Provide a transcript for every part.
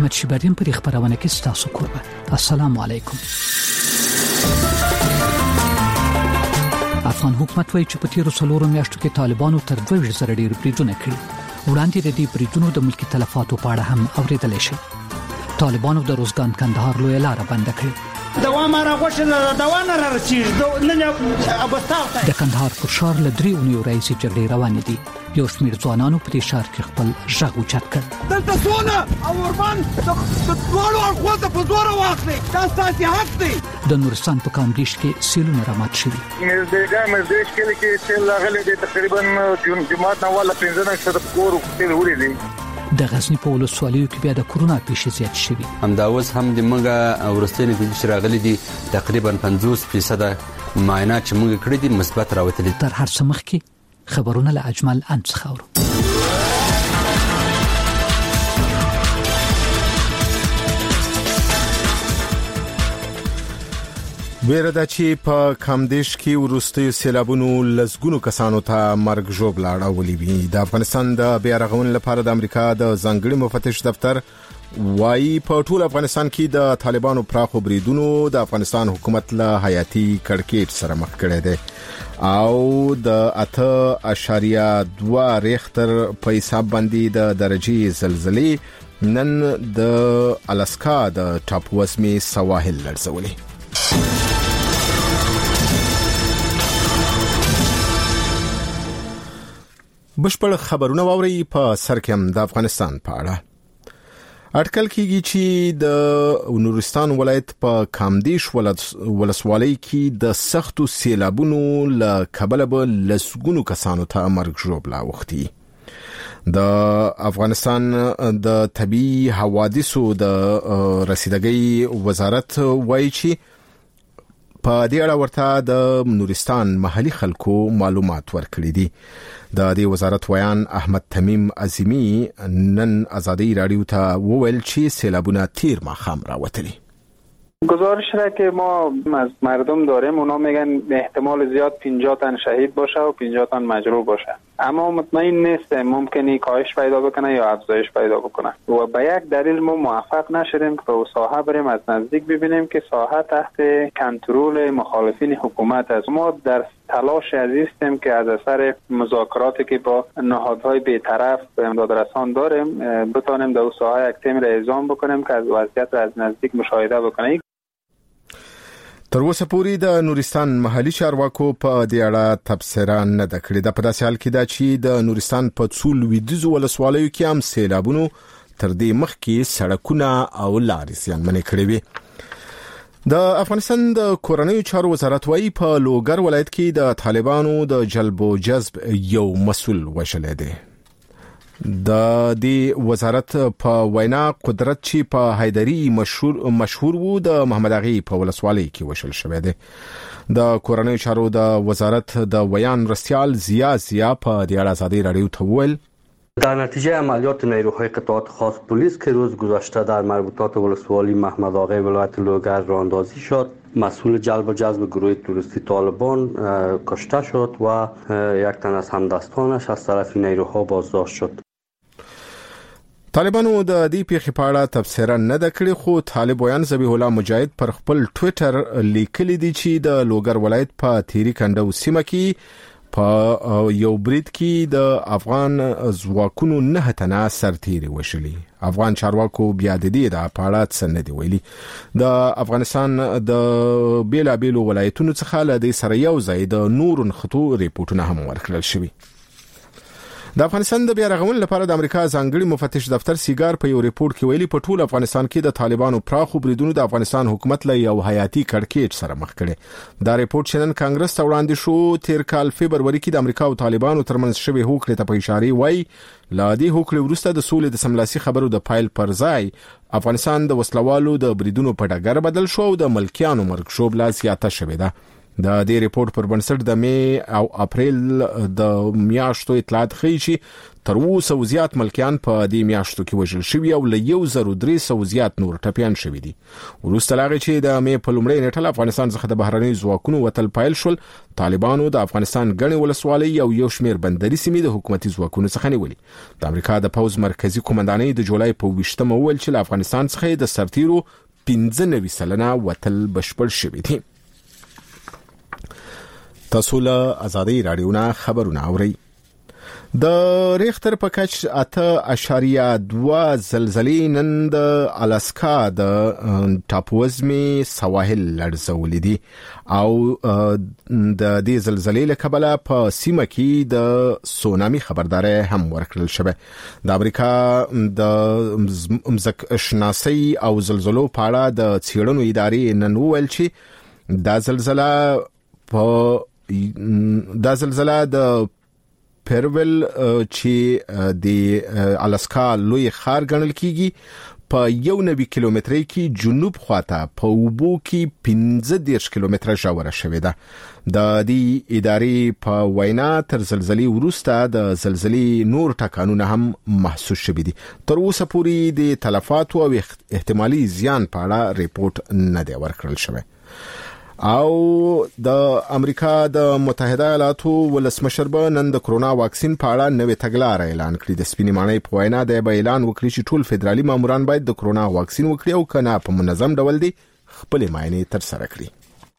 احمد شیبریم پر خبرونه کې ستاسو کوربه. السلام علیکم. افغان حکومت وایي چې په تیرو 4 میاشتو کې طالبانو تر 2000 ډیر بریدونه کړي. وړاندې د دې بریدونو د ملکی تلفاتو په اړه هم اوریدل شي. طالبانو د روزګان کندهار لوی لار بند کړې. دوام راغوښنه دوام را رسیږي نن ابستاو د کندهار پر ښار له 3 اونیو راځي جګړې روانې دي. یو شمېر ځوانانو په دې ښار کې خپل ژغ اوچت کړ. دلته سونه او وربان د ټولو اړخو ته په زور واخلي. دا ستاسو حق دی. د نورستان په کامدیش کې سیلونه رامات شوي. مزدیش کې سیل راغلي دي تقریبا جمعات نه ولا 15 شته کور سیل وړي دي. د غزنی په ولسوالیو کې بیا د کورونا پیښې زیات شوي. همداوس هم د موږ ورستنې کې راغلي دي تقریبا 50% معاینات چې موږ کړې دي مثبت راوتلي. تر هر څه مخکې خبرونه له اجمل انڅ خاورو. ویره ده چې په کامدیش کې وروستي سیلابونو لزګونو کسانو ته مرګ ژوبل اړولې وي. د افغانستان د بیا رغونې لپاره د امریکا د ځانګړي مفتش دفتر وايي په ټول افغانستان کې د طالبانو پراخو بریدونو د افغانستان حکومت له حیاتي کړکېچ سره مخ کړی دی او د 8.2 ریختر په حساب باندې د درجه زلزلې نن د الاسکا د ټاپووزمې سواحل لړزولې. بشپړ خبرونه واوري په سر کې هم د افغانستان په اړه. اټکل کېږي چې د نورستان ولایت په کامدیش ولسوالۍ کې د سختو سیلابونو له کبله به لسګونو کسانو ته مرګ ژوبل اوختي. د افغانستان د طبي حوادثو د رسیدګۍ وزارت وایي چې په دې اړه ورته د نورستان محلي خلکو معلومات ورکړي دي. د دې وزارت ویان احمد تمیم عظیمی نن آزادی رادیو ته وویل چې سیلابونه تیر ماښام راوتلي. گزارش را که ما از مردم داریم اونا میگن احتمال زیاد 50 تن شهید باشه و 50 تن مجروح باشه، اما مطمئن نیستیم، ممکنه کاهش پیدا بکنه یا افزایش پیدا بکنه و به یک دلیل ما موفق نشدیم که به ساحه بریم از نزدیک ببینیم که ساحه تحت کنترل مخالفین حکومت است. ما در تلاش هستیم که از اثر مذاکراتی که با نهادهای بی‌طرف امداد رسان داریم بتونیم در ساحه یک تیم را اعزام بکنیم که از وضعیت را از نزدیک مشاهده بکنیم. تر اوسه پورې د نورستان محلي چارواکو په دې اړه تبصره نه ده کړې. د په داسې حال کې ده چې د نورستان په څو لویدیځو ولسوالیو کې هم سیلابونو تر دې مخکې سړکونه او لارې زیانمنې کړې وې. د افغانستان د کورنیو چارو وزارت وايي په لوګر ولایت کې د طالبانو د جلب او جذب یو مسؤل وشلې دی. د دې وزارت په وینا قدرت چې په حیدری مشهور وو د محمد اغي په ولسوالۍ کې وشل شوی دی. د کورنیو چارو د وزارت د ویان رسیال زیا په دې اړه آزادی رادیو ته وویل در نتیجه عملیات نیروهای قطعات خاص پلیس که روز گذشته در مربوطات ولسوالی محمد آقای ولایت لوگر راهاندازی شد، مسئول جلب و جذب گروه توریستی طالبان کشته شد و یک تن از همدستانش از طرف نیروها بازداشت شد. طالبانو د دې پیښې په اړه تبصره نه ده کړې، خو طالب ویان ذبیح الله مجاهد پر خپل ټوئیټر لیکلي دي چې د لوګر ولایت په تیری کندو سیمه کې په یو برید کې د افغان ځواکونو 9 تنه سرتیري وشلي. افغان چارواکو بیا د دې د اړه څه نه دی ویلي. د افغانستان د بیلابیلو ولایتونو څخه له دې سره یو ځای د نورو نښتو ریپورتونه هم ورکړل شوي. د افغانستان د بیا رغونې لپاره د امریکا ځانګړي مفتش دفتر سیګار په یو ریپورت کې ویلي په ټول افغانستان کې د طالبانو پراخو بریدونو د افغانستان حکومت له یو حیاتي کړکېچ سره مخ کړي. دا ریپورت چې نن کانګرس ته وړاندې شو تیر کال فبروري کې د امریکا او طالبانو ترمنځ شوې هوکړې ته په اشاره وایي لا دې هوکړې وروسته د سولې د سملاسي خبرو د فایل پر ځای افغانستان د وسلوالو د بریدونو په ډګر بدل شو او د ملکیانو مرګ ژوبله زیاته شوې ده. د دې ریپورت پر بنسټ د می او اپریل د میاشتو اطلاعات ښیي چې تر اوسه زیات ملکیان په دې میاشتو کې وژل شوي او له 1300 زیات نور ټپيان شوي دي. وروسته لاغې چې د می په لومړۍ نیټه افغانستان څخه د بهرنۍ ځواکونو وتل پایل شول، طالبانو د افغانستان غني ولسوالۍ او یو شمېر بندري سیمې د حکومتي ځواکونو څخه نیولې. د امریکا د پوز مرکزی کمانډانۍ د جولای په 20مه وویل چې له افغانستان څخه د سرتیرو 95% وتل بشپړ شوي دي. تاسو له آزادۍ رادیو نه خبرونه اورئ. د ریختر په کچ 8.2 زلزلې نن د الاسکا د ټاپوزمي سواحل لړزولې دي او د دې زلزلې له کبله په سیمه کې د سونامي خبرداري هم ورکړل شوه. د امریکا د مزکشناسي او زلزلو په اړه د څېړنو ادارې نن وویل چې دا زلزلہ د پیرویل چې د الاسکا لوی خار ګڼل کیږي په 190 کیلومترۍ کې جنوب خواته په اوبو کې 15 کیلومتره ژوره شوې ده. د دې ادارې په وینا تر زلزلې وروسته د زلزلې نور ټکانونه هم محسوس شوي دي. تر اوسه پورې د تلفاتو او احتمالي زیان په اړه ریپورت نه دی ورکړل شوی. او د امریکا د متحده ایالاتو ولسمشر به نن د کرونا واکسین په اړه نوې تګلارې اعلان کړې. د سپینې ماڼۍ په وینا د اعلان وکړي چې ټول فدرالي ماموران باید د کرونا واکسین وکړي او کنه په منظم ډول دي خپل معاینې تر سره کړي.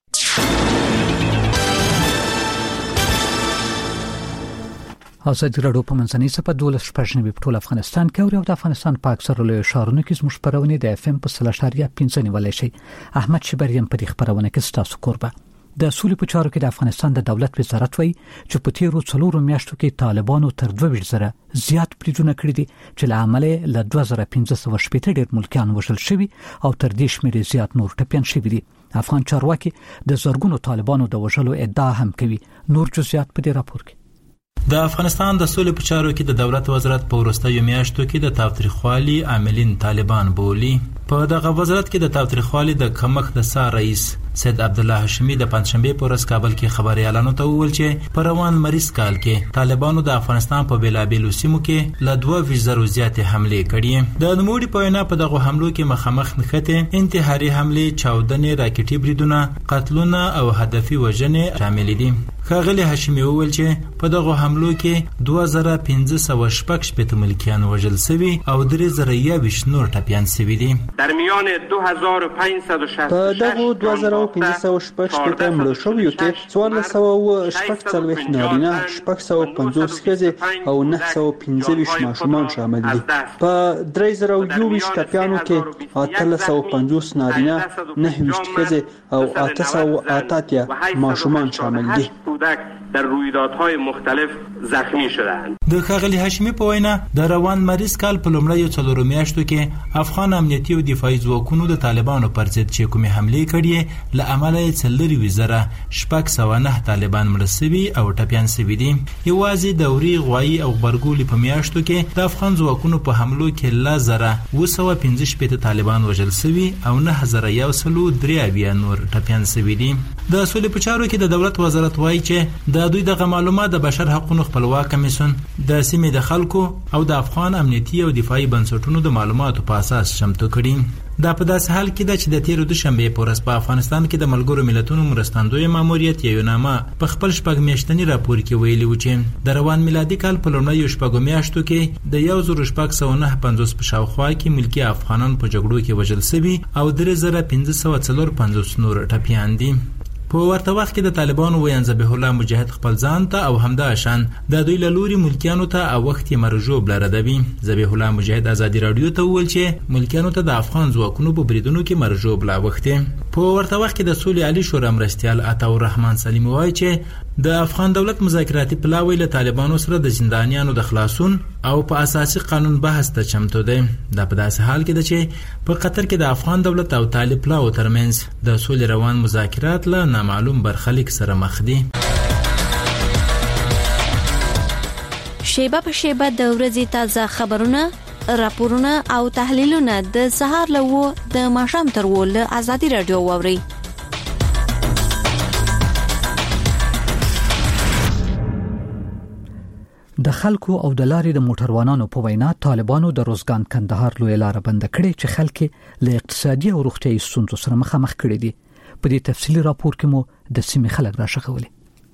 ازادي راډیو په منځنۍ صفه 12 په ټول افغانستان کې او د افغانستان په اکثره لوی ښارونو کې زموږ خبرونه د FM په 3.5 نیولای شي. احمد شبریم په دې خبرونه کې تاسو قربه. د سولې په چارو کې د افغانستان د دولت وزارت وایي چې په تیرو 4 میاشتو کې طالبانو تر 2000 زیات بریدونه کړي دي چې له عمله له 2500 ډیر ملکیان وژل شوي او تر دې شمېر زیات نور ټپيان شوي دي. افغان چارواکي د زرګونو طالبانو د وژلو ادعا هم کوي. نور جزئیات په دې راپور کې. د افغانستان د سولې په چارو کې د دولت وزارت په وروستیو میاشتو کې د تاوتریخوالي عاملین طالبان بولي. په دغه وزارت کې د تاوتریخوالي د کمښت د سار رئیس سید عبد الله هاشمي د پنځشنبه په ورځ کابل کې خبريالانو ته وویل چې په روان مریض کال کې طالبانو د افغانستان په بیلابیلو سیمو کې له 2000 زیات حمله کړې. د نوموړي په وینا په دغه حملو کې مخامخ نښته انتحاري حمله، چاودنې، راکټي بریدونه، قتلونه او هدفي وژنې شامل دي. ښاغلي هاشمي وویل چې په دغه حملو کې 2516 ملکیان وژل شوي او 3020 نور ټپيان شوي دي. در میان 2566 په دغه 2516 مړو شویو کې 1440 نارینه، 650 ښځې او 925 ماشومان شامل دي. په 3021 ټپيانو کې 850 نارینه، 9 ښځې او 888 ماشومان شامل دي. در رویدادهای مختلف زخمی شدند. د ښاغلي هاشمي په وینا د روان مریض کال په لومړیو 4 میاشتو کې افغان امنیتي او دفاعي ځواکونو د طالبانو پر ضد چې کومې حملې کړې له امله یې 4,609 طالبان مړه شوي او ټپيان شوي دي. یوازې د اوري، غوایي او غبرګولي په میاشتو کې د افغان ځواکونو په حملو کې 1,215 طالبان وژل شوي او 9,103 نور ټپيان شوي دي. د سولې په چارو کې د دولت وزارت وایي چې د دوی د معلومات د بشر حقوقو خپلواک کمیسیون د سیمې د خلکو او د افغان امنیتي او دفاعي بنسټونو د معلوماتو په اساس چمتو کړي. دا په داسې حال کې ده چې د تیر دوشنبه په ورځ په افغانستان کې د ملګرو ملتونو مرستندوی ماموریت یو نامه په خپل شپږ میاشتنی راپور کې ویلي و چې د روان میلادي کال په لومړیو شپږو میاشتو کې د 1450 په شاوخوا کې ملکی افغانان په جګړو کې وژل شوي او 3554 نور ټپيان دي. په ورته وخت کې د طالبانو ویان ذبیح الله مجاهد خپل ځان ته او همدا شان د دوی له لوري ملکیانو ته او وخت یې مرجوب لردوي. ذبیح الله مجاهد ازادي رادیو ته وویل چې ملکیانو ته د افغان ځواکونو په بریدونو کې مرجوب لا وخت. په ورته وخت کې د سولې عالی شورا مرستیال عطاالرحمن سلیمی وایي چې د افغان دولت مذاکراتي پلاوی له طالبانو سره د زندانیانو د خلاصون او په اساسي قانون بحث ته چمتو دی. دا په داسې حال کې ده چې په قطر کې د افغان دولت او طالب پلاو ترمنځ د سولې روان مذاکرات له نامعلوم برخلیک سره مخ دي. شیبه په شیبه د ورځې تازه خبرونه، راپورونه او تحلیلونه د سهار له د ماښام تر له آزادي رادیو واوري. د خلکو او د لارې د موټروانانو په وینا طالبانو د روزګان کندهار لوی لار بند کړې چې خلک له اقتصادي او روغتيایي ستونزو سره مخامخ کړي دي. په دې تفصیلی راپور کې مو د سیمې خلک راښغولي.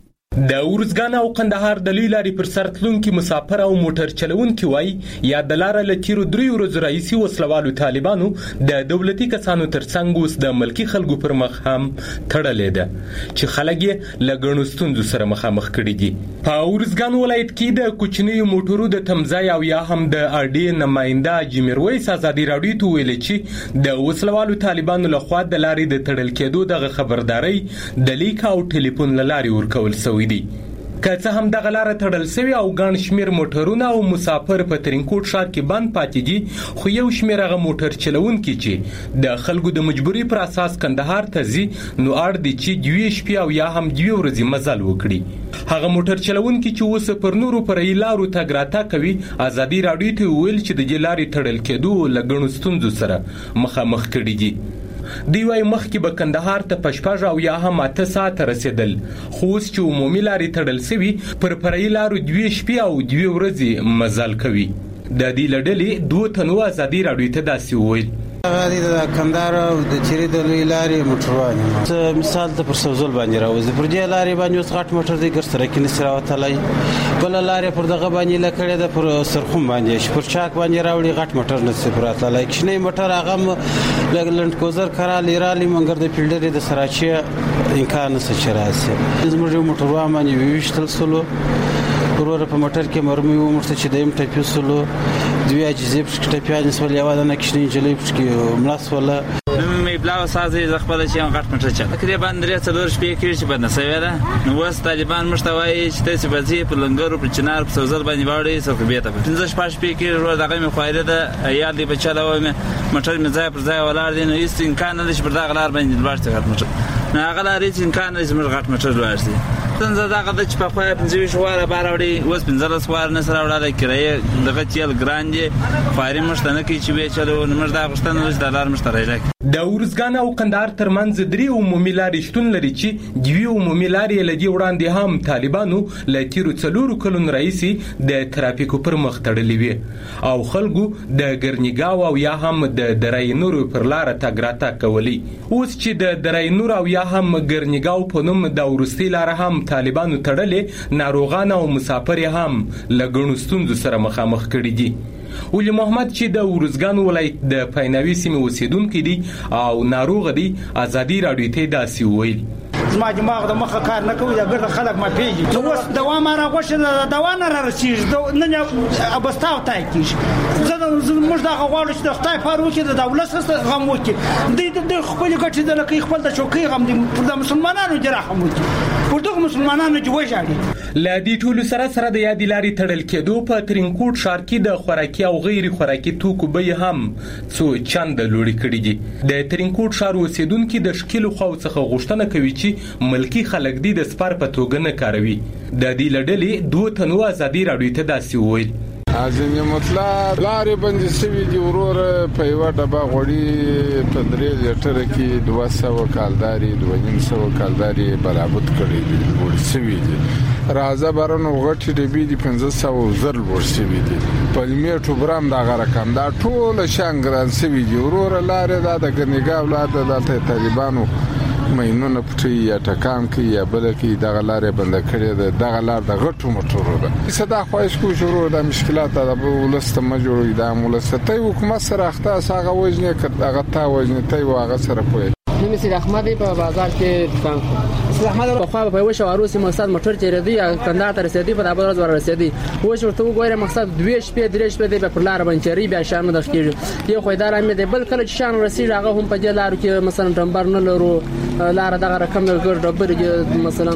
د ورزګان او قندهار د لوی لارې پر سر تلونکي مسافر او موټر چلونکي وای یا د لارې له تیرو 3 ورځو راهیسې وسلوالو طالبانو د دولتي کسانو ترڅنګ اوس د ملکی خلکو پر مخ هم تړلې ده چې خلک یې له ګڼو ستونزو سره مخامخ کړي دي. په ورزګان ولایت کې د کوچنیو موټرو د تمځای او یا هم د اړډي نماینده جمیرویس ازادي راډیو ته ویل چې د وسلوالو طالبانو لخوا د لارې د تړل کېدو د خبرداري د لیک او ټلیفون لارې ورکول شوی دي. که څه هم د غلاره تړل شوی او ګڼ شمیر موټرونه او مسافر په ترینکوټ ښار کې بند پاتې دي، خو یو شمیر هغه موټر چلونکي چې د خلکو د مجبوري پر اساس کندهار ته ځي نو اړ دي چې 2 شپې او یا هم 2 ورځې مزل وکړي. هغه موټر چلونکي چې اوس پر نورو پرې لارو تګ راتګ کوي ازادي راډیو ته ویل چې د لارې تړل کېدو له ګڼو ستونزو سره مخامخ کړي دي. دی وای مخکې به کندهار ته پشپژ او یا هم 8 ساعت رسیدل، خو اوس چې عمومي لارې تړل شوی پر پرې لارو 2 شپې او 2 ورځې مزل کوي. د دې لړلې 2 تنو ازادي راډیو ته داسې ویل. غالي د کندهار او د چيري د لوی لارې موټروان مثال ته پر سوزول باندې راوځي، پر دې لارې باندې اوس غټ موټر دی ګر سره کې نسره وتلای، بل لارې پر دغه باندې لکړه د پر سرخوم باندې پر چاک باندې راوړي غټ موټر نسره پراتلای، کښنه موټر هغه لګلند کوزر کرا لیرالي منګر د فیلډر د سراچي امکان نشه چراسي زموږ موټروان باندې ویشتل سلو ورور په موټر کې مرمي و مرته چې دیم ټپي سلو دوی اجازه په ټپي نسول یو د نکښنی جلې په ملاس ولا مې بلاو سازي زخبل چې غټ موټر چا کړي باندې څلور شپې کې چې باندې سوي ده نو وس طالبان مشتوي چې تاسو بځي په لنګرو په چنار په سوزل باندې واړي څه بیت په 15 شپې کې ورو دغه مې خوایره ده یا دې بچاله و موټر مې ځای پر ځای ولار دي نو هیڅ امکان نه چې پر دغه لار باندې ورته غټ موټر نه هغه لاري چې امکان نه زموږ غټ موټر ورسي څنګه دغه د چې په خو 15 شواره باروړي اوس 15 سوار نه سره وړاله کړی دغه چیل ګراندې فاري مشتنه کې چې به چلو نمبر دا غشتنه د دلار مشترک د ورزګان او قندهار ترمنځ 3 عمومي لارې شتون لري چې دوی عمومي لارې لدی وړاندې هم طالبانو له تیرو 4 کلونو رئیسي د ترافیکو پر مخ تړلې وي او خلکو د ګرنیګاو او یا هم د درای نور پر لار تګ راتګ کولی. اوس چې د درای نور او یا هم ګرنیګاو په نوم د ورستي لار هم طالبانو تړلې، ناروغان او مسافر هم لګونو ستونزو سره مخامخ کړي دي. ولی محمد چې د ورزګان ولایت د پایناوي سیمې اوسیدونکو دي او ناروغ دي ازادي راډیو ته داسې ویل. زما دماغ د مخه کار نه کوي دا ګرد خلک ما پیږي نو اوس دوام را غوښنه دوا نه را رسیږي نه ابستاو تای کیږي زه موږ دا غواړو چې د خدای فاروق د دولت سره غم وکړي د خپل ګټې د لکه خپل د چوکۍ غم د مسلمانانو جراحم وکړي پر دغه مسلمانانو جوړاړي. لادي ټول سره د یادی لاري تړل کېدو په ترینکوټ ښار کې د خوراکي او غیر خوراکي توکو به هم څو چند لوړی کړي دي. د ترینکوټ ښار اوسیدونکو د شکل خو څخه غوښتنه کوي چې ملکی خلک دي د سپار په توګه نه کاروي. د دې لړلې 2 تنو ازادي راډیو ته داسې ویل. ازمه مطلب لارې باندې سوي دي ورور په یو ډبه غوړي په 3 لیټر کې 200 کالداري 200 کالداري برابر کړي دي ور سوي دي راځه بارنو غټي ډبي دي 1500 زر ور سوي دي په میټو برام دا رقم دا ټول شانګران سوي دي ورور لارې د ګنګاو لار د طالبانو مینونه پټي یا ټکام کې یا بل کې د غلارې بند کړي د غلار د غټو موټرو ده صدا خوښ کو شروع د مشکلات د ولست مجوړي د مولسته حکومت سره اخته ساغه وجنه کړه تا وجنه ته واغه سره کوي. نو سید احمد په بازار کې دکان سید احمد په خو په وشه واروسي مقصد موټر چیرې دی کندهار ته رسیدي په دابل ورځ رسیدي و شورته وګوره مقصد 2 شپې 3 شپې دی په لار باندې چری بیا شان د کېږي یو خو ادارې مې دی بل کله چې شان رسیدي هغه هم په جلارو کې مثلا ټمبر نه لرو لار دغه رقم ګر ډبر کې مثلا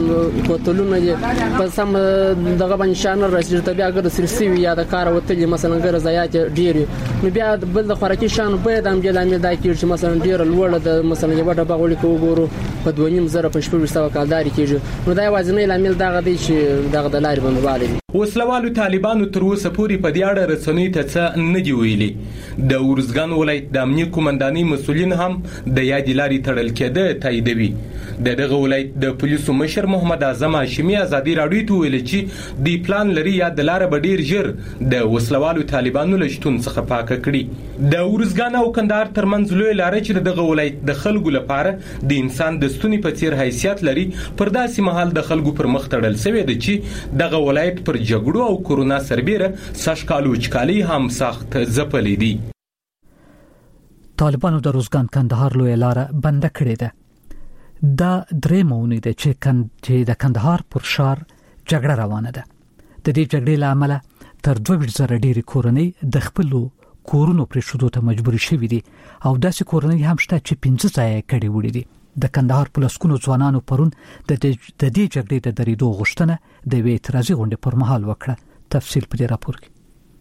کوتلونه په سم دغه باندې شان رسیدي ته بیا ګر سرسي یا د کار وتلې مثلا ګر زیات ډیر نو بیا بل د خوراکي شان په دام جلامه دا کې مثلا ډیر لوړ د مثلا د بغولي کوګورو په 2.5 زره په 1600 کالداري کېږي نو دا وازنې لامل دغه دی چې دغه د لارې باندې والي وسلوالو طالبانو تر اوسه پورې په دې اړه رسنیو ته څه نه دي ویلي. د ارزګان ولایت د امنیه قومندانۍ مسؤلین هم د یادې لارې تړل کېده تاییدوي. د دغه ولایت د پولیسو مشر محمد اعظم هاشمي ازادي راډیو ته ویل چې دی پلان لري یا د لارې به ډیر ژر د وسلوالو طالبانو له شتون څخه پاکه کړي. د ارزګان او کندهار ترمنځ لوی لارې چې دغه ولایت د خلکو لپاره د انسان د ستوني په څیر حیثیت لري پر داسې مهال د خلکو پر مخ تړل شوی دی چې دغه ولایت پر جګړو او کورونا سربېره سږکال وچکالي هم سخت ځپلې دي. طالبانو د روزګان کندهار لوی لاره بنده کړې ده. دا درې مونږ ده چې د کندهار پر شار جګړه روانه ده. د دې جګړې لامل تر 2000 ډېری کورنۍ د خپل کورونو پر شودو ته مجبور شوي دي او داسې کورنۍ هم شته چې 15 ځای کړي وړي دي. د کندهار پولیسونو ځوانانو پرون د دې جګړې د درېدو غوښتنه د وی اعتراضي غونډې پر مهال وکړه. تفصیل په دې راپور کې.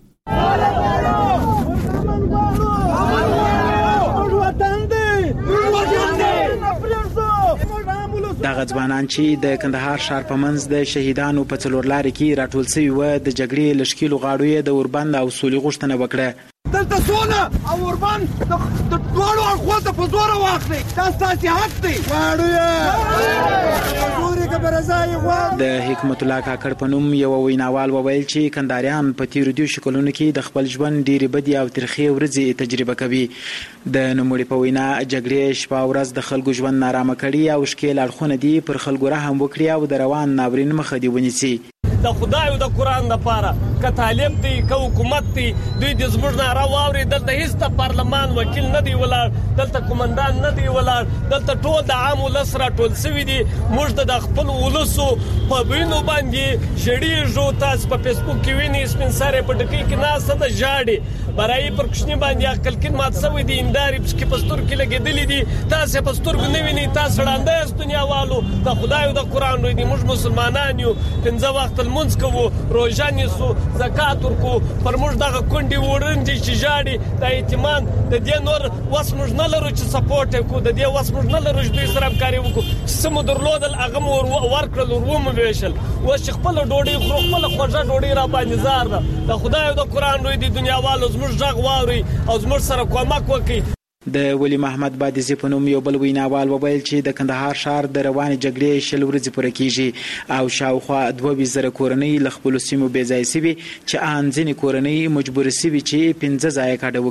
دغه ځوانان چې د کندهار ښار په منځ د شهیدانو په څلور لارې کې راټول شوي و د جګړې لشکیلو غاړو یې د اوربند او سولې غوښتنه وکړه. دلته سونه او اوربند د ټولو اړخو ته په زور واخلي. دا ستاسو حق دی. غاړو یې ګوري کبرزای غوا. د حکمت الله کاکړ په نوم یو ویناوال وویل چې کندهاریان په تیرو دیو شکلونو کې د خپل ژوند ډېری بدی او ترخې ورځې تجربه کوي. د نوموړي په وینا جګړې شپه ورځ د خلکو ژوند نارامه کړي او ښکېل اړخونه دي پر خلکو رحم وکړي او د روان ناورین مخه دې ونیسي. د خدای او د قران لپاره که طالب دی که حکومت دی دوی د زموږ ناره واوري. دلته هیڅ د پارلمان وکیل نه دی ولاړ، دلته کومندان نه دی ولاړ، دلته ټول د عام ولس راټول شوي دي. موږ د خپل ولسو په وینو باندې ژړېږو. تاسو په فیسبوک کې وینئ سپین سرې په ډکۍ کې ناسته ده ژاړي. برایي پر کوچني باندې عقل کې مات شوی دي. هندارې پسې په سترګو کې لګېدلې دي. تاسو په سترګو نه وینئ. تاسو ړانده یاست دنیاوالو. د خدای او د قران روی دي. موږ مسلمانان یو، 5 وخت لمونځ کوو، روژه نیسو، زکات ورکوو. پر موږ دغه کونډې وړاندې چې ژاړي د یتیمان د دې نور وس موږ نه لرو چې سپورټ یې کړو. د دې وس موږ نه لرو چې دوی سره همکاري وکړو. چې څه مو درلودل هغه مو ورکړل، ور ومو ویشل. اوس چې خپله ډوډۍ خورو، خپله خوږه ډوډۍ را باندې زار ده. د خدای او د قرآن روی دي دنیاوالو زموږ غږ واورئ او زموږ سره کومک وکړئ. د ولی محمد بادزی په نوم یو بل ویناوال وویل چې د کندهار ښار د روانې جګړې 6 ورځې پوره کیږي او شاوخوا 2000 کورنۍ له خپلو سیمو بې ځایه سوي چې ان ځینې کورنۍ مجبور سوي چې 15 ځایه کډه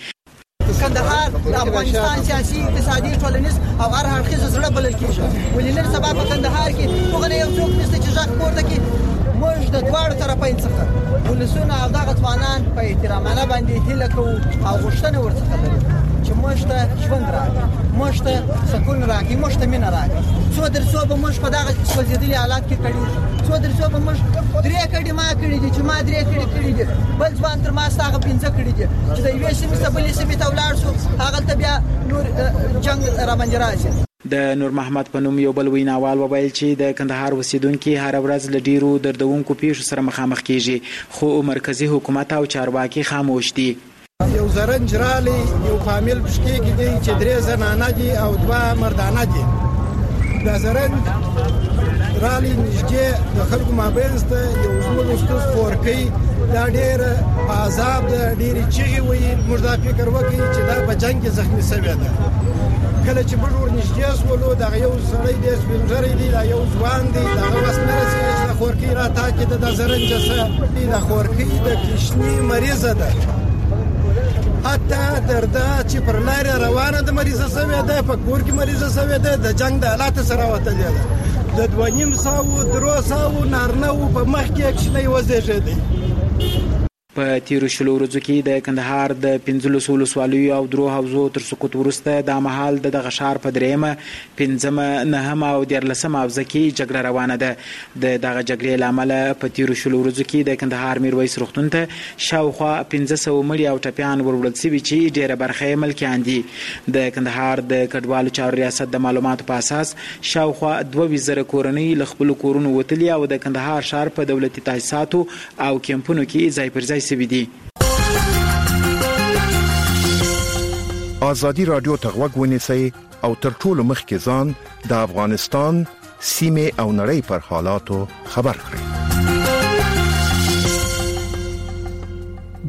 وکړي. کندهار د افغانستان سیاسي اقتصادي ټولنیز او هر اړخیز زړه بلل کیږي. ولې نن سبا په کندهار کې هغه یو څوک نشته چې ځخ پورته کړي. موږ د دواړو طرفین څخه ولسونه او دغه ځوانان په احترامانه باندې هیله کوو او غوښتنه ورڅخه لرو چې موږ ته ژوند راکړي، موږ ته سکون راکړي، موږ ته مینه راکړي. څو درڅو به موږ په دغه سوځېدلي حالات کې کړي، څو درڅو به موږ 3 کړي ما کړي دي چې ما 3 کړي دي، بل ځوان تر ما هغه 15 کړي دي چې د یوې سیمې څخه بلې سیمې ته ولاړ شو. هغلته بیا نور جنګ را باندې راشي. د نور محمد په نوم یو بل ویناوال وویل چې د کندهار اوسیدونکي هر ورځ له ډیرو دردونکو پیښو سره مخامخ کیږي، خو مرکزی حکومت او چارواکي خاموش دي. یو زرنج رالی یو فامیل پشکی کې دی چې 3 زنانه دي او 2 مردانه دي. دا زرنج رالی نږدې د خلکو مابینځ ته یو زموږ استوس فورکۍ دا ډېر عذاب ده، ډېرې چیغې وایي. موږ دا فکر وکړي چې دا په جنګ کې زخمي شوې ده. کله چې موږ ورنږدې شولو دغه یو سړی دی سپین ږیری دی، دا یو ځوان دی، دغه وس نه رسېږي چې د خورکۍ راتاکې ده. د زرنجه څه د خورکۍ د کشني مریضه ده، حتی تر دا چې پر لارې روانه د مریضه شوې ده، په کور کې مریضه شوې ده، د جنګ د حالاتو سره وتلې ده. د 2,500 نارینه وو په مخ کې کښینی وزېږېدی. په تیرو 6 ورځو کې د کندهار د 15 ولسوالیو او 3 حوزو تر سقوط وروسته د مهال دغه ښار په 3مه، 5مه، 9مه او 14مه حوزه کې جګړه روانه ده. د دغه جګړې له امله په تیرو 6 ورځو کې د کندهار میرویس روغتون ته شاوخوا 1500 مړي او ټپیان وروړل شوي چې ډېره برخه یې ملکیان دي. د کندهار د کډوالو چارو ریاست د معلوماتو په اساس شاوخوا 2000 کورنۍ له خپلو کورونو وتلي او د کندهار ښار په دولتي تاسیساتو او کیمپونو کې ځای پر ځای سوي دي. ازادي رادیو ته غوږ ونیسئ او تر ټولو مخکې ځان د افغانستان سیمه او نړۍ پر حالاتو خبر کړئ.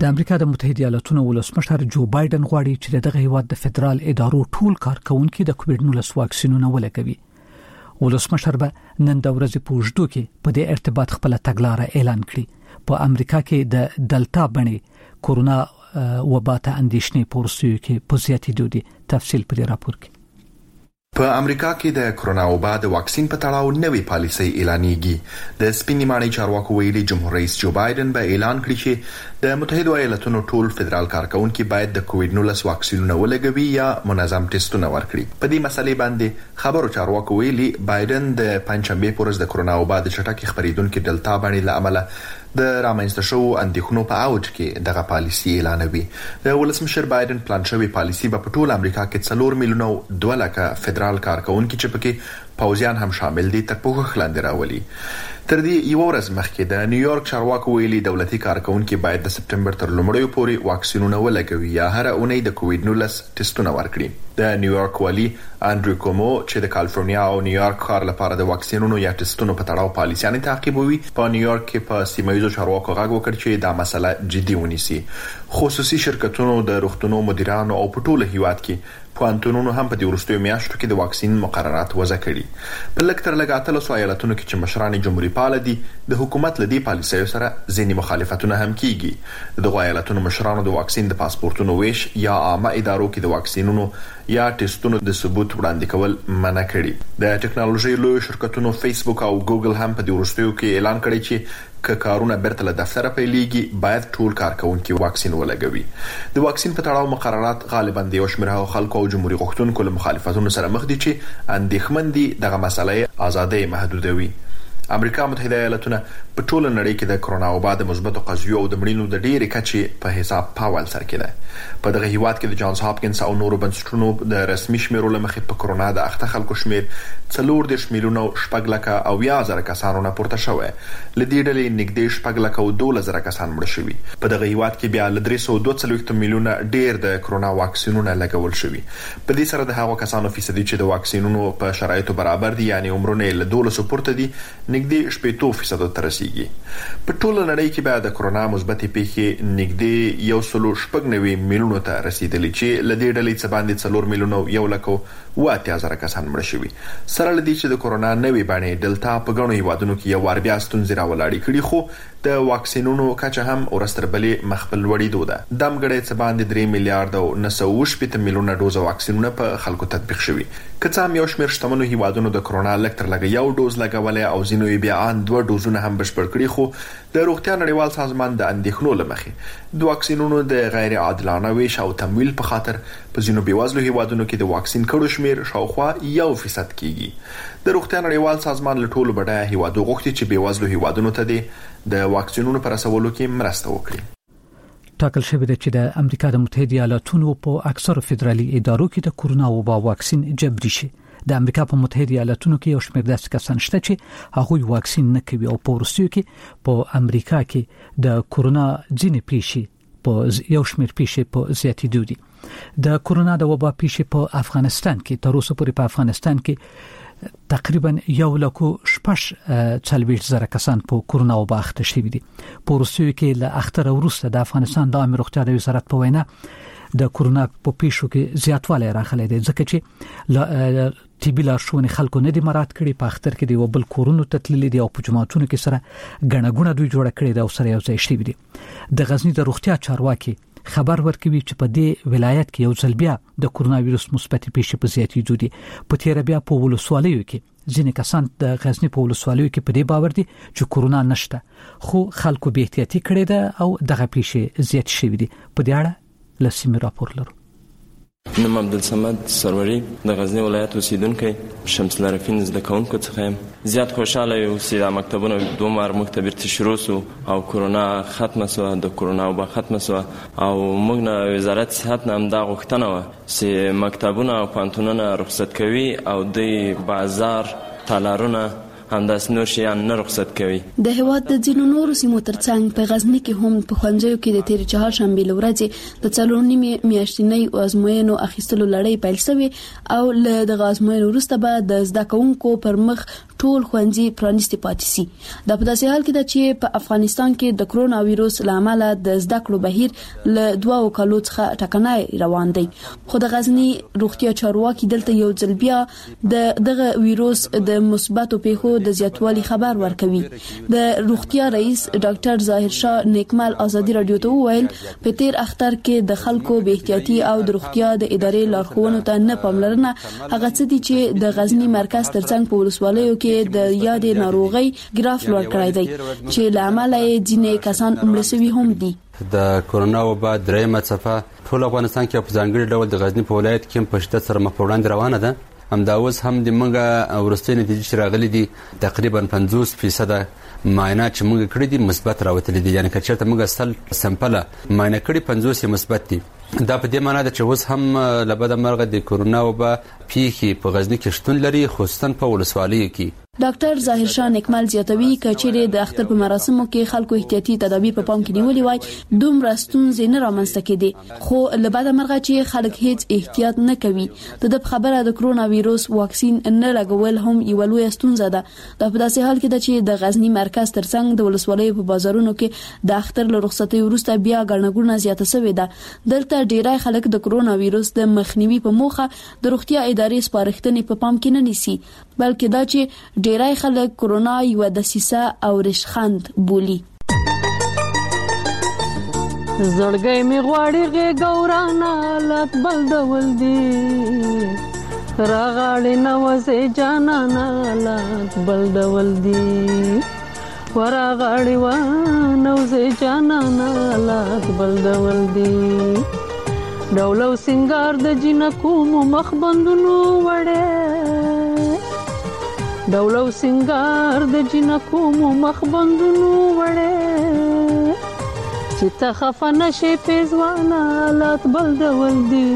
د امریکا د متحده ایالاتونو ولسمشر جو بایدن غواړي چې دغه هیواد د فدرال ادارو ټول کارکونکو د کووډ-19 واکسینونه ولګوي. ولسمشر به نن د ورځې په وجدو کې په دې ارتباط خپل تګلارې اعلان کړي. په امریکا کې د دلتا بڼې کورونا وبا ته اندېښنې پورسوي کې په زیاتېدو دي. تفصیل په راپور کې. په امریکا کې د کرونا وبا د واکسین په تړاو نوې پالیسي اعلانېږي. د سپینې ماڼۍ چارواکو ویلي جمهور رئیس جو بایدن به اعلان کړي چې د متحده ایالاتونو ټول فدرال کارکونکو باید د کووډ-19 واکسینونه ولګوي یا منظم ټیسټونه ورکړي. په دې مسلې باندې خبرو چارواکو ویلي بایدن د پنځشنبه پر ورځ د کرونا وبا د چټکې خپرېدونکو دلتا باندې لامل د رامنځته شو اندېښنو په اوج کې دغه پالیسي اعلانوي. د ولسمشر بایدن پلان شوی پالیسي په ټول امریکا کې 4 میلیونه 2 لکه فدرال کارکونکو چې پکې پوځیان هم شامل دي تر پوښښ لاندې راولي. تر دې یو ورځ مخکې د نیویارک چارواکو ویلي دولتي کارکونکو باید د سپټمبر تر لومړیو پورې واکسینونه ولګوي یا هر اونۍ د کووډ-19 ټیسټونه ورکړي. د نیویارک والی انډریو کومو چې د کالیفورنیا او نیویارک ښار لپاره د واکسینونو یا ټیسټونو په تړاو پالیسيانه تعقیبوي په نیویارک کې په سیمایي چارواکو غږ وکړ چې دا مسله جدي ونیسي. خصوصي شرکتونو د روغتونو مدیرانو او په ټول هیواد کې پوهنتونونو هم په دې وروستیو میاشتو کې د واکسین مقررات وضع کړي. په لږ تر لږه 13 ایالتونو کې چې مشران جمهوریت پال دي د حکومت لدی پالیسیو سره ځینې مخالفتونه هم کیږي. د ایالتونو مشرانو د واکسین د پاسپورتونو ویش یا عامه ادارو کې د واکسینونو یا ټیسټونو د ثبوت وړاندې کول منع کړي. د ټکنالوژي لوی شرکتونو فیسبوک او ګوګل هم په دې وروستیو کې اعلان کړی چې کارونه برته له دفتر پیلېږي باید ټول کارکونکو واکسین ولګوي. د واکسین په تړاو مقررات غالبا د یو شمېر خلکو او جمهوریت غوښتونکو له مخالفتونو سره مخ دي چې اندېښمن دي دغه مسله ازادي محدودوي. امریکا متحده ایالاتونه په ټوله نړۍ کې د کرونا وبا د مثبتو قضیو او د مړینو د ډېرې کچې په حساب پاول سر کې ده. په دغه هیواد کې د جانز هاپکینز او نورو بنسټونو د رسمي شمیرو لمخې په کرونا د اخته خلکو شمیر 4 میلیونه 7,000 کسانو نه پورته شوی. لدې ډلې نږدې 7,12,000 کسان مړ شوي. په دغه هیواد کې بیا 342 میلیونه ډېر د کرونا واکسینونه لګول شوي. په دې سره د هغو کسانو فیصدي چې د واکسینونو په شرایطو برابر دي یعنی عمرونه له 12 پورته دي نږدې 80% ته رسیدي. په ټوله نړۍ کې بیا د کرونا مثبتې پیښې نږدې 190 میلیونو ته رسیدلې چې لدې ډلې څخه باندې 4 میلیونه 1,80,000 کسان مړ شوي. سره لدې چې د کرونا نوې بڼې دلتا په غنو هیوادونو کې یو وار بیا ستونزې راولاړې کړي خو د واکسینونو کچه هم ورستر بلې مخبل وړي ده. دم غړې څخه باندې 3 میلیارډ او 980 میلیونه ډوز واکسینونه په خلکو تطبیق شوي. کڅه هم یو شمېر شتمنو هیوادونو د کرونا لکتر لګ یو ډوز لګولې او ځینو بیا ان 2 ډوزونه هم بشپړ کړي خو د روغتیا نړیوال سازمان د اندېښنو لمخې د واکسینونو د غیر عادلانه ویش او تمویل په خاطر په ځینو بیوزلو هیوادونو کې د واکسین کړو شمیر شاوخوا 1% کیږي. د روغتیا نړیوال سازمان له ټولو بډایه هیوادو غوښتي چې بیوزلو هیوادونو ته د واکسینونو پر رسولو کې مرسته وکړي. ټاکل شوی دی چې د امریکا د متحده ایالاتونو په اکثر فدرالي ادارو کې د کرونا وبا واکسین جبري شي. د امریکا په متحده ایالاتونو کې یو شمېر داسې کسان شته چې هغوی واکسین نه کوي او په وروستیو کې په امریکا کې د کرونا ځینې پیښې په یو شمېر پیښې په زیاتېدو دي. د کرونا د وبا پیښې په افغانستان کې تر اوسه پورې په افغانستان کې تقریبا 1,40,000 کسان په کرونا وبا اخته شوي دي. په وروستیو کې له اختر وروسته د افغانستان د عامه روغتیا د وزارت په وینا د کرونا په پیښو کې زیاتوالی راغلی دی ځکه چې طبي لارښوونې خلکو نه دي مراعات کړي. په اختر کې د بل کورونو ته تللي دي او په جماعتونو کې سره غڼه دوی جوړه کړې ده او سره یو ځای شوي دي. د غزنی د روغتیا چارواکي خبر ورکوي چې په دې ولایت کې یو ځل بیا د کرونا وایرس مثبت پیښې په زیاتېدو دي. په تیر بیا په ولسوالیو کې ځینې کسان د غزنی په ولسوالیو کې په دې باور دي چې کرونا نشته خو خلکو به احتیاطي کړي ده او دغه پیښې زیات شوي دي. په دې اړه لسیمه راپور لرو. نوم عبدالصمد سروري د غزنی ولایت اوسیدونکی شمس العارفین زده کوونکو څخه یم. زیات خوشاله یو چې دا مکتبونه دوه مار موږ ته بیرته شروع سو او کرونا ختمه سو د کرونا وبا ختمه سو او موږ نه وزارت صحت نه هم دا غوښتنه وه چې مکتبونه او پوهنتونونه رخصت کوي او د بازار تالارونه همداس نور شیان نه رخصت کوي. د هیواد د ځینو نورو سیمو ترڅنګ په غزنی کې هم په ښوونځیو کې د تیر چهارشنبې ورځې د 4 میاشتنۍ ازموینو اخیستلو لړۍ پیل شوې او له دغه ازموینو وروسته به د زده کوونکو پر مخ ټول ښوونځي پرانیستي پاتې سي. دا په داسې حال کې ده چې په افغانستان کې د کرونا وایروس لامل د زده کړو بهیر له 2 کالو څخه ټکنۍ روان دی. خو د غزنی روغتیا چارواکي دلته یو ځل بیا دغه وایروس د مثبتو پیښو د زیاتوالي خبر ورکوي. د روغتیا رئیس ډاکټر ظاهر شاه نیکمل ازادي رادیو ته وویل په تیر اختر کې د خلکو به احتیاطي او د روغتیا د ادارې لارښوونو ته نه پاملرنه هغه څه دي چې د غزنی مرکز ترڅنګ په ولسوالیو کې د یادې ناروغي ګراف لوړ کړی دی چې له امله یې ځینې کسان مړه شوي هم دي. د کرونا وبا درېمه څپه ټول افغانستان کې په ځانګړي ډول د غزنی په ولایت کې په شدت سره مخ په وړاندې روانه ده. همدا اوس هم د موږ ورستۍ نتیجې چې راغلي دي تقریبا 50% معاینات چې موږ کړی دي مثبت راوتلي دي. یعنی که چېرته موږ سل سمپله معاینه کړي 50 مثبت دي. دا په دې معنی ده چې اوس هم له بده مرغه د کرونا وبا پیښې په غزنی کې شتون لري، خصوصا په ولسوالیو کې. ډاکټر ظاهر شاه نیکمل زیاتوي کچېره د اختر په مراسمو کې خلکو احتیاطي تدابیر په پام کې نیولې وای دومره ستونزې نه رامنځته کېدي. خو له بده مرغه چې خلک هیڅ احتیاط نه کوي. د خبره د کرونا وایروس واکسین نه لګول هم یو لوی ستونزه ده. دا په داسې حال کې ده چې د غزنی مرکز ترڅنګ د ولسوالیو په بازارونو کې د اختر له رخصتۍ وروسته بیا ګڼګوڼه زیاته شوې ده. دلته ډیری خلک د کرونا وایروس د مخنیوي په موخه د روغتیا ادارې سپارښتنې په پام کې نه نیسي، بلکې دا چې ډیری خلک کرونا یو دسیسه او رشخند بولی. زړګی می غواړي غورانا لات بل ډول دی راغړې نوځي جانانا لات بل ډول دی ورغړې و نوځي جانانا لات بل ډول دی ډولو سنگار د جنکو مخ بندونو وړه ډولو سنگار د جنکو مخ بندونو وړه چې ته خفه نشې پیزوانا لات بل ډول دی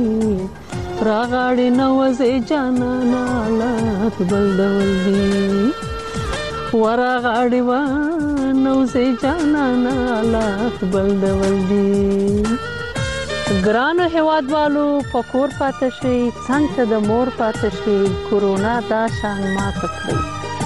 راغړې نوځي جانانا لات بل ډول دی ورغړې و نوځي جانانا لات بل ډول دی. ګرانو هیوادوالو پکور پاتې شي څنګه د مور پاتې شي کورونا دا شان مات کړی.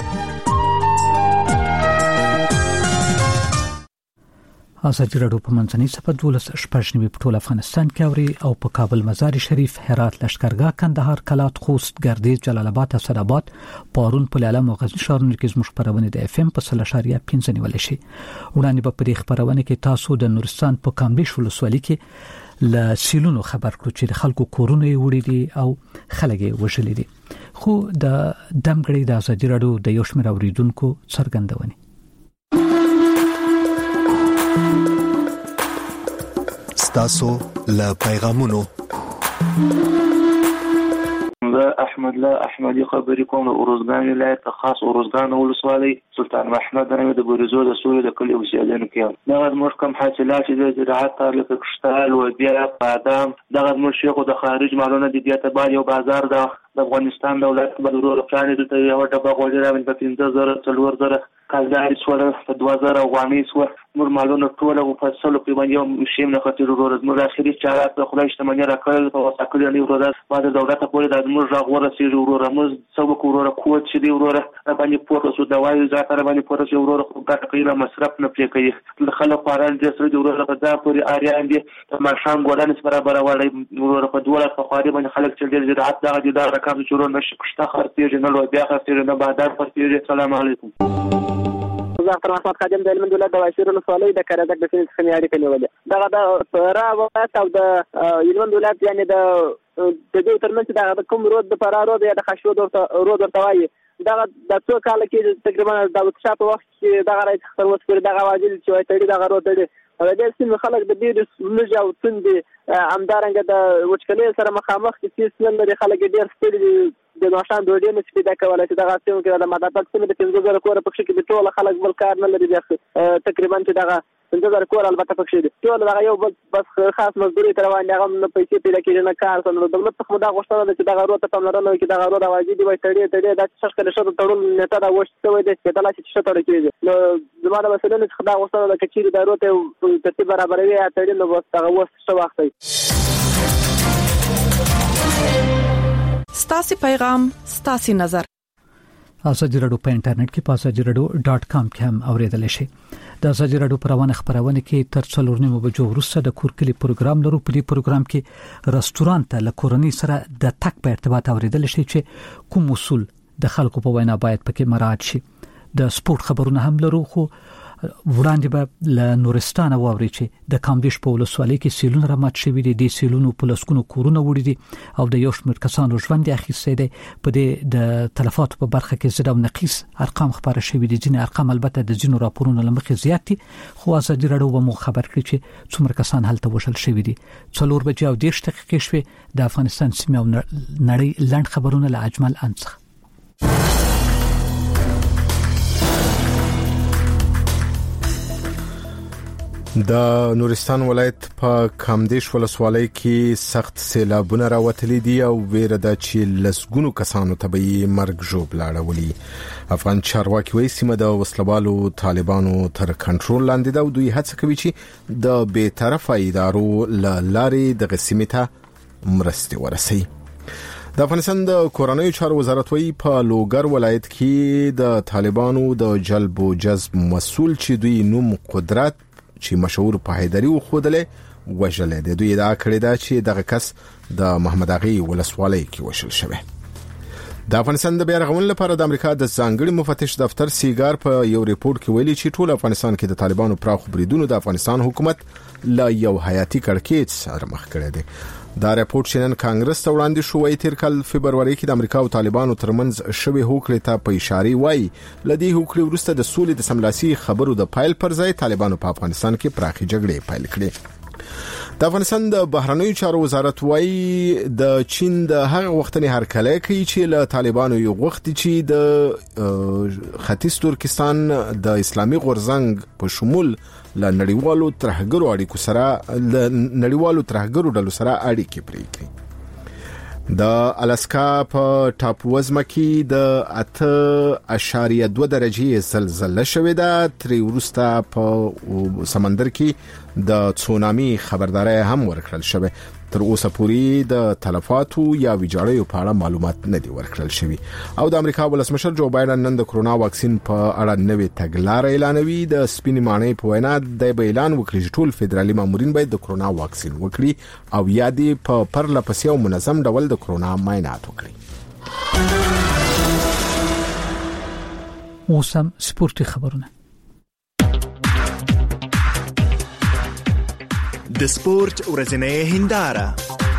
ازادي راډیو په منځنۍ صفحه 12 په ټول افغانستان کې اوري او په کابل مزار شریف هرات لشکرګاه کندهار کلات خوست ګردیز جلال آباد اسداباد پارون پلالم او غزنی ښارونو کې زموږ خبرونه د اف ام په 0.5 نیول شي. وړاندې په پرې خبرونه کې تاسو د نورستان په کامبیش ولسوالۍ کې ل سیلونو خبر کړو چې د خلکو کورونه وړي دي او خلک وژلي دي. خو د دمګړې د ازادي راډیو د یو شمېر اوریدونکو څرګندونې ستاسو له پیغامونو احمد الله احمدي خبرې کوم د اروزګان ولایت خاص اروزګان ولسوالۍ سلطان محمد رحمت د بورزو د سوري د کلی اوسیدونکو کې دغه موږ کوم حاصلات د زراعت تعلق کشتال او بیا بادام دغه موږ شیخو د خارج مالونه د دې ته یو بازار د افغانستان دولت بدرور پلان د یو ډبه غوړي راوند په 15000 کالداري سوره په 2000 غوامي سوره نور مالونه ټول او فصل په باندې یو شیم نه خاطر ورور نور اخري چارات په خدای شتمنۍ راکړل په وساکل نه ورور بعد دولت په لور د موږ راغوره سي ورور موږ سبق ورور کوټ چې دی ورور باندې پورته سو دوايي ځاتره باندې پورته سو ورور خو ګټه کوي مصرف نه پرې کوي خلک قران دې سره ورور په دا پوري اریان دي ما شام ګوران برابر وړي ورور په دوله په خاري باندې خلک چې دې زراعت دغه د رقم شروع نشي کشته خرڅې نه لو بیا خرڅې نه بازار خرڅې. السلام علیکم. زه احمد خادم د علم دولت د واشر ولسوالۍ د کرزک د سیمې څخه اړیکه نیولې دغه د فرا ولایت او د علم دولت یعنی د دې ترمنځ د کوم رود د فرا رود یا د خشو رود ورته وایي دغه د څو کال کې تقریبا د وښه په وخت کې دغه راځي تر اوسه پورې دغه واجب چې وایي تړي دغه رود تړي او د سیمې خلک د ډېر لږ او توندې همدارنګه د وچکلۍ سره مخامخ کې سیسل لري خلک ډېر ستړي د نوشان ډوډۍ نه پیدا کولای چې دغه سیمه کې د مدافعت سیمه د 15000 کور په کې د ټول خلک بل کار نه لري تقریبا چې دغه 15000 کور البته پکې دي ټول دغه یو بس خاص مزدوري تر باندې هغه نه پیسې پیدا کېږي نه کار څنګه دولت څخه دا غوښتنه ده چې دغه روته پاملرنه وکړي دغه روته واجب وي تړي دا څه کله شته تړون نته دا وښته وي چې دا چې څه تړي کېږي نو زموږ مسله څخه دا غوښتنه ده چې دا روته ترتیب برابروي یا تړي نو بس هغه وښته وخت ستاسي پیغام ستاسي نظر. ازادي رادیو په انټرنیټ کې @azadiradio.com کې هم اوریدل شي. د ازادي رادیو خبرونه کې تر 4:30 بجو وروسته د کورکلي پروګرام لرو. په دې پروګرام کې رستورانت ته لکورنۍ سره د تک په ارتباط اوریدل شي چې کوم اصول د خلکو په وینا باید پکې مراعات شي. د سپورت خبرونه هم لرو، خو وړاندې به ل نورستان واوري چې د کامدیش په ولسوالۍ کې سیلونه رامات شوي دي. د سیلونو په لسکونو کورونه وړي دي او د یو شمېر کسانو ژوند اخیسته دي. په دې د تلفاتو په برخه کې زړه نقیص ارقام خبره شوي دي. ځینې ارقام البته د ځینو راپورونو لمخې زیات دي، خو ازادي رادیو مو خبر کړی چې څومره کسان هلته وشل شوي دي. 4 بجې او 10 دقیقې شوي. د افغانستان سیمه او نړۍ لاند خبرونه له اجمل انصخ. د نورستان ولایت په کامدیش ولسوالۍ کې سخت سیلابونه راوتلي دي او ویره ده چې لسګونو کسانو طبيعي مرګ ژوبل اړولي. افغان چارواکي وایي سیمه د وسلوالو طالبانو تر کنټرول لاندې ده او دوی هڅه کوي چې د بی‌طرفه ادارو لارې د سیمې ته مرستې ورسوي. د افغانستان د کورنیو چارو وزارت وایي په لوګر ولایت کې د طالبانو د جلب او جذب مسؤل چې دوی نوم قدرت چې مشهور په حیدری وخودلې وژلې د دوی ادعا کړې ده چې دغه کس د محمد اغي ولسوالۍ کې وشل شوی. د افغانستان د بیرغمن لپاره د امریکا د ځانګړي مفتش دفتر سیګار په یو ریپورت کې ویلي چې ټول افغانستان کې د طالبانو پراخ بریدونو د افغانستان حکومت لا یو حیاتي کړکېچ سره مخ کړی دی. دا ریپورت چې نن کانګرس ته وړاندې شوی تیر کال فبرवरी کې د امریکا او طالبانو ترمنځ شوی هوکړې ته په اشاره وایي لدی هوکړې وروسته د سولې د سملاسي خبرو د پایل پر ځای طالبانو په افغانستان کې پراخي جګړې پیل کړې. د افغانستان د بهرنیو چارو وزارت وایي د چین د هغه وختنی هرکلی کوي چې له طالبانو یو وخت چې د ختیځ ترکستان د اسلامي غورځنګ په شمول له نړیوالو ترهګرو اړیکو سره ډلو سره اړیکې پرې کړې. د الاسکا په ټاپووزمه کې د 8.2 درجه زلزلہ شوې ده. تر وروسته په سمندر کې د تسونامي خبرداري هم ورکړل شوې. تر اوسه پورې د تلفاتو یا ویجاړیو په اړه معلومات نه دي ورکړل شوي. او د امریکا ولسمشر جو بایدن نن د کرونا واکسین په اړه نوې تګلارې اعلانوي. د سپینې ماڼۍ په وینا د اعلان وکړي چې ټول فدرالي مامورین باید د کرونا واکسین وکړي او یا دې په پرله پسې او منظم ډول د کرونا معاینات وکړي. اوسم سپورتي خبرونه. د سپورت ورځنۍ هنداره.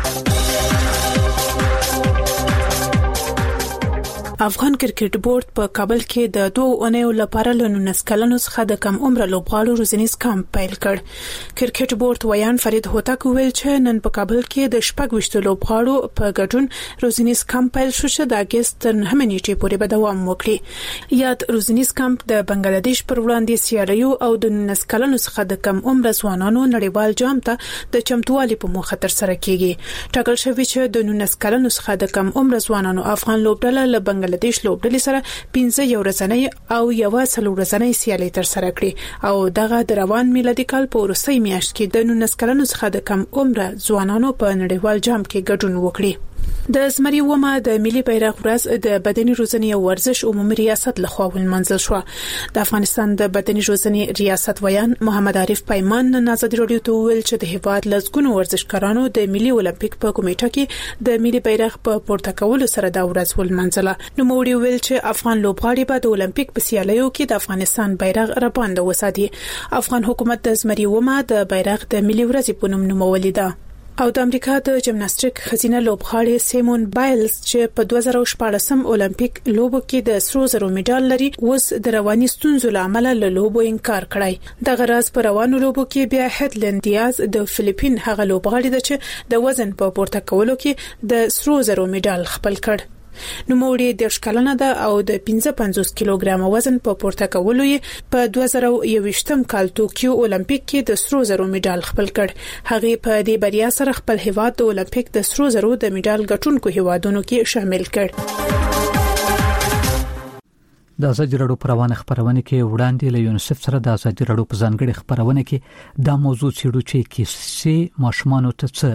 افغان کرکټ بورډ په کابل کې د 2 اونیو لپاره له 19 کلونو څخه د کم عمر لوبغاړو روزنیز کمپ پیل کړ. کرکټ بورډ ویان فرید هوتک ویل چې نن په کابل کې د 26 لوبغاړو په ګډون روزنیز کمپ پیل شو چې د اگست تر 9 نیټې پورې به دوام وکړي. یاد روزنیز کمپ د بنگلاديش پر وړاندې سیالیو او د 19 کلونو څخه د کم عمر ځوانانو نړیوال جام ته د چمتووالي په موخه تر سره کیږي. ټاکل شوی چې د 19 کلونو څخه د کم عمر ځوانانو افغان لوبډله له بنگلاديش لوبډلې سره 15 یو ورځنۍ او یو څلور ورځنۍ سیالي تر سره کړې او دغه د روان میلادي کال په وروستۍ میاشت کې د 19 کلونو څخه د کم عمر ځوانانو په نړیوال جام کې ګډون وکړي. د زمري ومه د ملي بیرغ ورځ د بدني روزنې او ورزش عمومي ریاست لخوا ولمنځل شو. د افغانستان د بدني روزنې ریاست ویان محمد عارف پیمان نن ازادي رادیو ته ویل چې د هیواد لزګونو ورزشکارانو د ملي اولمپیک په کمیټه کې د ملي بیرغ په پورته کولو سره د ورځ ولمنځله. نو موږ ویل چې افغان لوبغاړي به د اولمپیک په سیالیو کې د افغانستان بیرغ رپاند وساتي. افغان حکومت د زمري ومه د بیرغ د ملي ورځې په نوم نومولې ده. او د امریکا د جمناستیک خزینه لوبغاړي سیمون بایلز چې په 2014 اولمپیک لوبو کې د سرو زرو میډال لري اوس د رواني ستونزو لامل له لوبو انکار کړی. د غراز پر روانو لوبو کې بیا هډلند دیاز د فلیپین هغه لوبغاړي د چې د وزن په پورته کولو کې د سرو زرو میډال خپل کړ. نو موړي د ښکلنه ده او د 55 کیلوګرام وزن په پورته کولو یې په 2021 کال ټوکیو اولمپیک کې د سرو زرو میډال خپل کړ. هغه په دې بریا سره خپل هیواد د اولمپیک د سرو زرو د میډال ګټونکو هیوادونو کې شامل کړ. د ازادي رادیو پروانه خبرونه کې وړاندې له یونیسف سره د ازادي رادیو په ځانګړي خبرونه کې دا موضوع چیرو چې کیسې ماشومان ته څه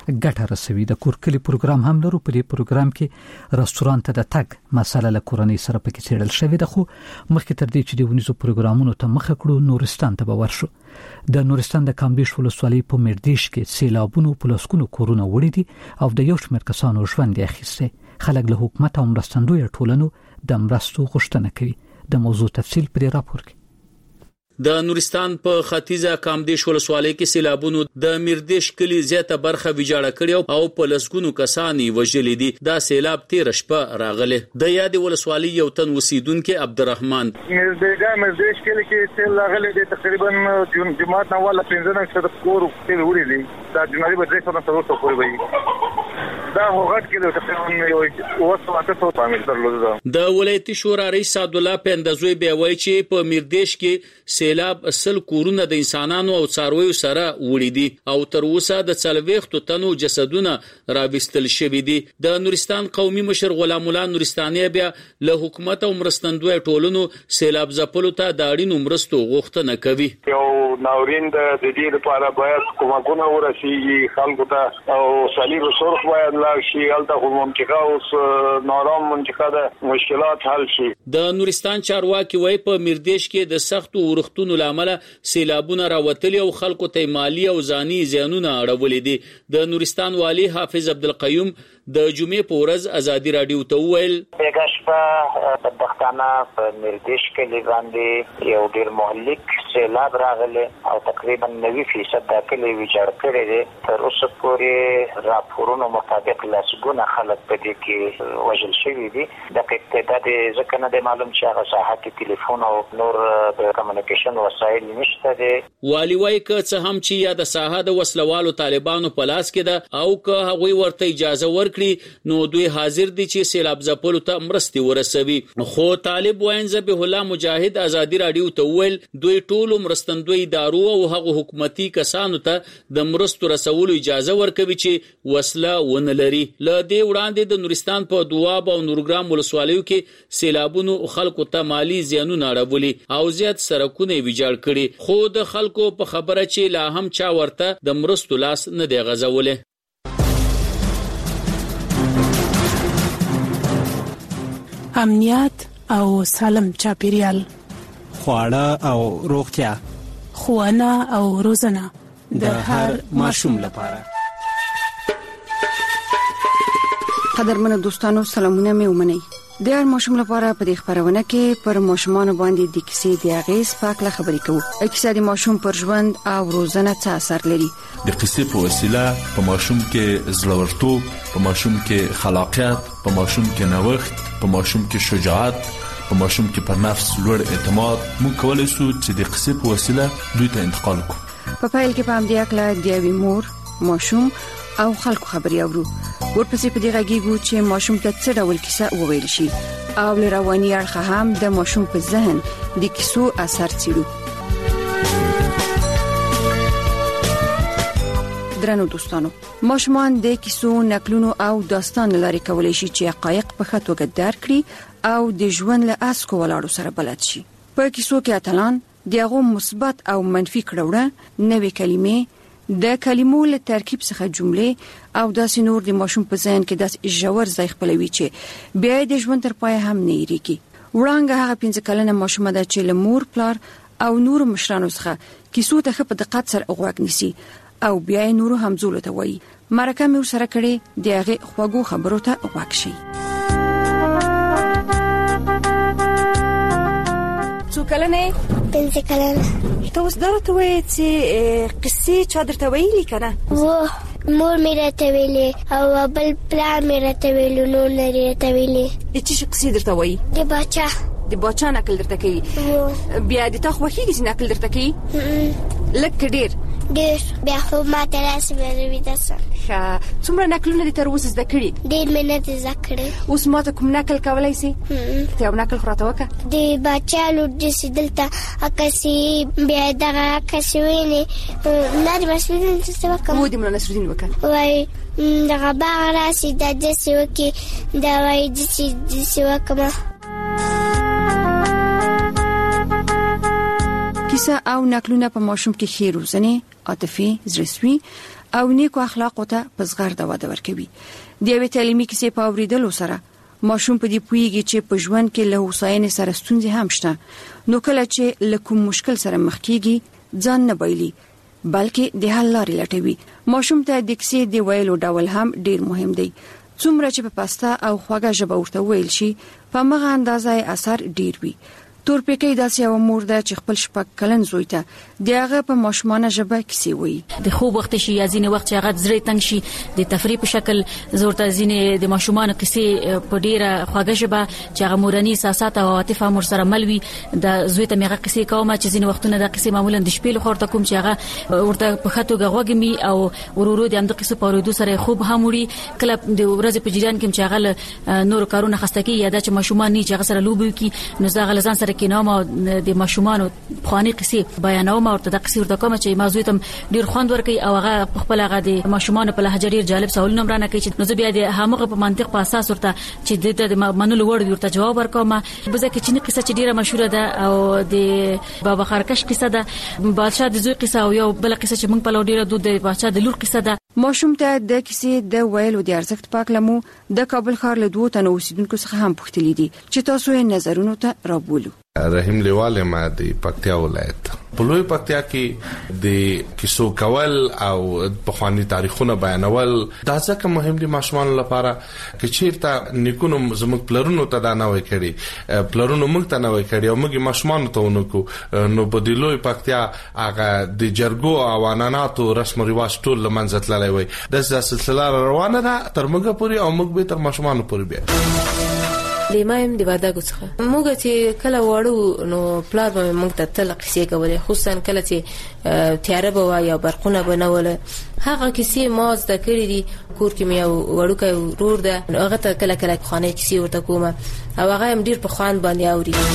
ګټه رسوي. د کورکلي پروګرام هم لرو. په دې پروګرام کې رستورانت ته د تګ مسله له کورنۍ سره پکې څېړل شوې ده، خو مخکې تر دې چې د ونیزو پروګرامونو ته مخه کړو نورستان ته به ورشو. د نورستان د کامدیش ولسوالۍ په میردیش کې سیلابونو په لسګونو کورونه وړي دي او د یو شمېر کسانو ژوند یې اخیستی. خلک له حکومت او مرستندویه ټولنو د مرستو غوښتنه کوي. د موضوع تفصیل په دې راپور کې. د نورستان په ختیځه کامدیش ولسوالۍ کې سیلابونو د میردیش کلی زیاته برخه ویجاړه کړې او په لسګونو کسان وژلي دي. دا سیلاب تیر شپه راغله. د یاد ولسوالۍ یو تن اوسیدونکو عبدالرحمن میردیش کلی کې سیل راغله د تقریبا جمعات نه ولا 15 کسه کور تیر وړي دي. دا جنوري بدري څخه تاسو کوی وي. دا هوغټ کې د تقریبا یو وسه تاسو تعامل درلود. د ولایتي شورا رئیس عبد الله پندزوی به وایي چې په میردیش کې سیلاب اصل کورونه د انسانانو او څارویو سره وړي دي او تر اوسه د 40 تنو جسدونه راوستل شوي دي. د نورستان قومي مشر غلام الله نورستاني بیا له حکومت او مرستندوی ټولنو سیلاب ځپلو ته د اړینو مرستو غوښتنه کوي. یو ناورین د دې لپاره باید کومګونه ورسیږي خلکو ته او صلیب سرخ باید لاړ شي. هلته منطقه اوس نارام منطقه ده، مشکلات حل شي. د نورستان چارواکي وایي په میردیش کې د سختو ورښتونو لامل سیلابونه راوتلي او خلکو ته مالی او ځاني زیانونه اړولې دي. د نورستان والی حافظ عبدالقیوم د جمعې په ورځ ازادي رادیو ته وویل بیګشپه بدبختانه په میردیش کې باندې یو ډیر مهلک سیلاب راغلی او تقریبا 90% د کلی ویجاړ کړی دی. تر اوسه پورې راپورونو مطابق لسګونه خلک په دې کې وژل شوي دي. د ابتدا ځکه نه دی معلوم چې هغه ساحه کې ټلیفون او نور د کمیونیکیشن وسایل نشته دي. والی وایي که څه هم چې یا د ساحه د وسلوالو طالبانو په لاس کې ده او که هغوی ورته اجازه ورکړي نو دوی حاضر دي چې سیلاب ځپلو ته مرستې ورسوي. خو طالب واین ذبیح الله مجاهد ازادي رادیو ته ویل دوی ټول مرستندوی ادارو او هغه حکومتي کسانو ته د مرستو رسولو اجازه ورکوي چې وسله ونه لري. ل دې وړاندې د نورستان په دواب او نورګرام ولسوالیو کې سیلابونو خلکو ته مالی زیانونه اړولي او زیات سرکونه ویجاړ کړي. خو د خلکو په خبره چې لا هم چا ورته د مرستو لاس نه دی غځولې. امنیت او سالم چاپیریال، خواړه او روغتیا، ښوونه او روزنه د هر ماشوم لپاره. قدرمنو دوستانو سلامونه مې ومنئ. د هر ماشوم لپاره په دې خبرونه کې پر ماشومان باندې د کیسې د اغیز په اړه خبرې کوو. کیسه د ماشوم پر ژوند او روزنه څه اثر لري. د قصې په وسیله په ماشوم کې زړورتوب، په ماشوم کې خلاقیت، په ماشوم کې نوښت، په ماشوم کې شجاعت، په ماشوم کې پر نفس لوړ اعتماد موږ کولای شو چې د قصې په وسیله دوی ته انتقال کړو. په پیل کې په همدې اړه د یوې مور، ماشوم او خلکو خبرې اورو. ورپسې په دې غږیږو چې ماشوم ته څه ډول کیسه وویل شي او له رواني اړخه هم د ماشوم په ذهن د کیسو اثر څیړو. درنو دوستانو، ماشومان د کیسو، نقلونو او داستان لري کولای شي چې حقایق په ښه توګه درک کړي او د ژوند له اسکو ولاړو سره بلد شي. په کیسو کې اتلان دغه مثبت او منفي کړهونه، نوې کلمې، د کلمو له ترکیب څخه جملې او داسې نور د ماشوم په ذهن کې داس ژور ځای خپلوي چې بیا د ژوند تر پای هم نه یریږي. وړاندې هغه 15 کلنه ماشومه ده چې له مور، پلار او نور مشرانو څخه کیسو ته په دقت سره غوږ نیسي او بیا یې نورو همزولو ته وایي. مرکه مې ورسره کړې د هغې خوږو خبرو ته غوږ شي. څو کلنه؟ 15 کلنه. ته اوس درته وایې چې قصې چا درته ویلي کنه؟ مور مې راته ویلې او بل پلار مې راته ویلو، نور نه راته ویلې. چې قصې درته وایي؟ د باچا. د باچا نقل درته کوي؟ بیا د تا خوښیږي چې نقل درته کوي؟ لکه ډیر بیا خو ما ته راسي مې ویداسه. څومره نقلونه دي تر اوسه زده کړي؟ ډیر مې نه دي زده کړي. اوس ما ته کوم نقل کولای شي؟ ته یو نقل خراته وکړه. د باچا لور د سیدلته اکاسي بیا دغه اکاسي ویني نه د مسعودین څه وکړه. و د مولانا نصرالدین وکړه. وای دغه باغ راسي د دې وکي دا وای د دې وکړه. کیسه او نقلونه په ماشوم کې ښه روزنه، عاطفي، زړسوي او نیکو اخلاقو ته پزغرده وده ورکوي. د یوې تعلیمي کیسې په اوریدلو سره ماشوم په دې پوهیږي چې په ژوند کې له هوساینې سره ستونزې هم شته، نو کله چې له کوم مشکل سره مخ کیږي ځان نه بایلي بلکې د حل لارې لټوي. ماشوم ته د کیسې د ویلو ډول هم ډیر مهم دی. څومره چې په پاسته او خوږه ژبه ورته ویل شي په مغه اندازې اثر ډیر وي. تورپیکۍ داسې یو مور ده چې خپل شپږ کلن زوی ته د هغه په ماشومانه ژبه کیسې وایي. د خوب وخت شي یا ځینې وخت چې هغه زړه تنګ شي د تفریح په شکل زورته ځینې د ماشومانو کیسې په ډیره خوږه ژبه چې هغه مورني احساسات او عاطفه مور سره ملوي د زوی ته میغه کیسې کوم چې ځینې وختونه د کیسې معمولا د شپې لخوا ورته کوم چې هغه ورته په خاطر غوږمي او ورورو د هم د کیسې په اورېدو سره خوب هم وړي. کله د ورځې په جریان کې چې هغه نور کارونه خسته کوي یا د چې ماشومان نه چې هغه سره لوبي کوي نو زه غلزان سره کینم او د ماشومانو خواني قصې بیانوم او د قصې ورته کوم چې موضوع تم ډیر خوند ورکي او هغه خپل هغه د ماشومانو په لهجه ډیر جالب سوالونه مرانه کوي چې نو زه بیا د هغه په منطق په اساس ورته چې د منلو وړ ورته جواب ورکوم. بزه کې چې قصه چې ډیره مشهوره ده او د بابا خرکش قصه ده، بادشاہ د زوی قصه او یو بل قصه چې موږ په لور ډیره د بادشاہ د لور قصه ده. ماشوم ته د کیسې د ویلو د ارزښت پاک لمو د کابل ښار له 2 تنو اوسیدونکو څخه هم پوښتلې دي چې تاسو یې نظرونو ته رابولو. رحیم لیواله ما د پکتیا ولایت په لوی پکتیا کې د کیسو کول او په خواني تاریخونه بیانول دا ځکه مهم دي ماشومان لپاره چې چیرته نیکونو زموږ پلرونو ته دا نه وای کړی، پلرونو موږ ته نه وای کړی او موږ ماشومان ته ونکو. نو په د لوی پکتیا هغه د جرګو او عنعناتو رسم او رواج ټول لمنځه تللی وای. د سلسله روانه ده تر موږ پورې او موږ به تر ماشومان پورې بیا لیمایم دی وردګو څخه موږ چې کله وړو نو پلار به موږ ته تل قصې کولې، خصوصا کله چې تیاره به یا برقونه به نه وله هغه کیسې ما زده کړې دي. کور کې مې وړوکی ورور ده هغه ته کله کله خانه کیسې ورته کوم او هغه هم ډیر په خوان باندې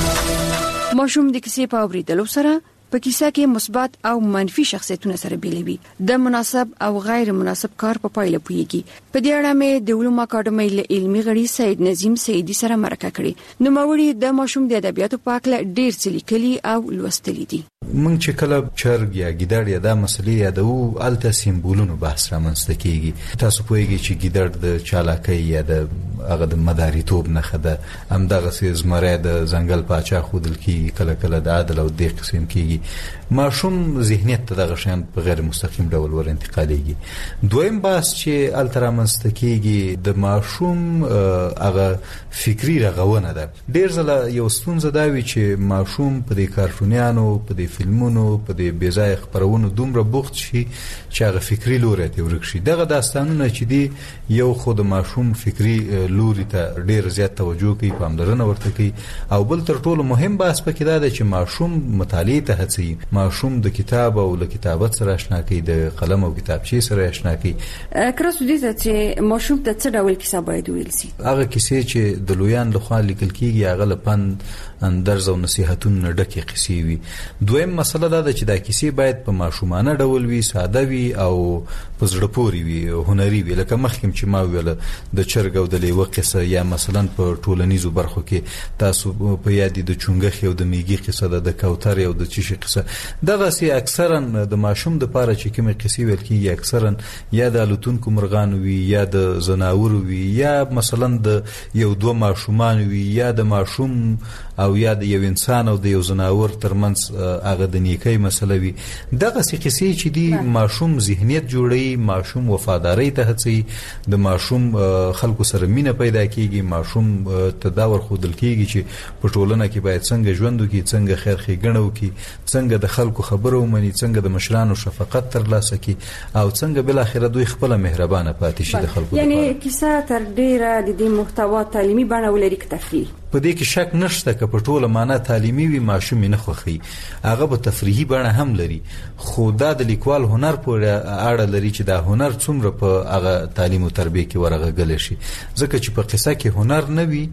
اوري. ماشوم د کیسې په اوریدلو سره په کیسه کې مثبت او منفي شخصیتونه سره بیلوي، د مناسب او غیر مناسب کار په پایله پوهیږي. په دې اړه مې د علوم اکاډمۍ له علمي غړي سید نظیم سیدی سره مرکه کړې. نو موري د ماشوم د ادبیاتو په اړه ډیر څه لیکلي او لوستلي دي. مونږ چې کله چرګ یا ګیدړ یا د مسلې یادو الته سیمبولونو بحث رامنځته کیږي. تاسو پوهیږئ چې ګیدړ د چالاکۍ یا د هغه د مداریتوب نه خده هم دغه زمره د ځنګل پاچا خودل کیږي، کله کله د عدل او د قسم کیږي. ماشوم ذهنیت ته دغه شان په غیر مستقیم ډول ور انتقالېږي. دویم بحث چې الترا منستکیږي د ماشوم هغه فکری رغونه ده. ډیر ځله یو ستونزه دا وی چې ماشوم په دې کارټونیانو په دې فلمونو په دې بېځای خبرونو دومره بوخت شي چې هغه فکری لوري ته ورک شي. دغه داستانونه چې دی یو خود ماشوم فکری لوري ته ډیر زیات توجه کوي، پاملرنه ورته کوي. او بل تر ټولو مهم بحث پکې دا دی چې ماشوم مطالعه ته هڅوي، ماشوم د کتاب او له کتابت سره آشنا کوي، د قلم او کتابچې سره آشنا کوي. کراسو دې چې ماشوم ته څه ډول کیسه باید ویل شي؟ هغه کیسې چې د لویان لخوا لیکل کیږي هغه لپند اندرز او نصيحتونه ډکه قصې وي. دویم مسله دا ده چې دا کیسې باید په ماشومانه ډول وي، ساده وي او په زړه پورې وي، هنري وي. لکه مخکې چې ما ویل د چرګ او د لیوه قصه یا مثلا په ټولنیزو برخو کې تاسو په یاد د چونګخ او د میږي قصه ده، د کوتر او د چیشي قصه. دغه سي اکثرا د ماشوم د پاره چې کومه قصې ویل کیږي اکثرا یا د الوتونکو مرغان وي یا د زناور وي یا مثلا د یو دوه ماشومان وي یا د ماشوم او یا د یو انسان او د یو زناور ترمنځ هغه د نیکۍ مسله وي. دغه سي قصې چې دی ماشوم ذهنیت جوړي، ماشوم وفاداری ته هڅي، د ماشوم خلکو سره مینه پیدا کیږي، ماشوم تداور خودل کیږي چې په ټولنه کې باید څنګه ژوند وکړي، څنګه خیر ښېګڼه وکړي، څنګه د خلکو خبرو ومني، څنګه د مشرانو شفقت ترلاسه کړي او څنګه بل اخر دوی خپل مهربانه پاتې شي د خلکو. یعنی کیسه تر ډیره د دې محتوا تعلیمي بڼه ولري که تفریحي؟ په دې کې شک نشته که په ټوله معنا تعلیمي وي ماشوم نه خوخي، هغه په تفریحي بڼه هم لري. خو دا د لیکوال هنر پورې اړه لري چې دا هنر څومره په هغه تعلیم او تربیه کې ورغږل شي. ځکه چې په قصه کې هنر نه وي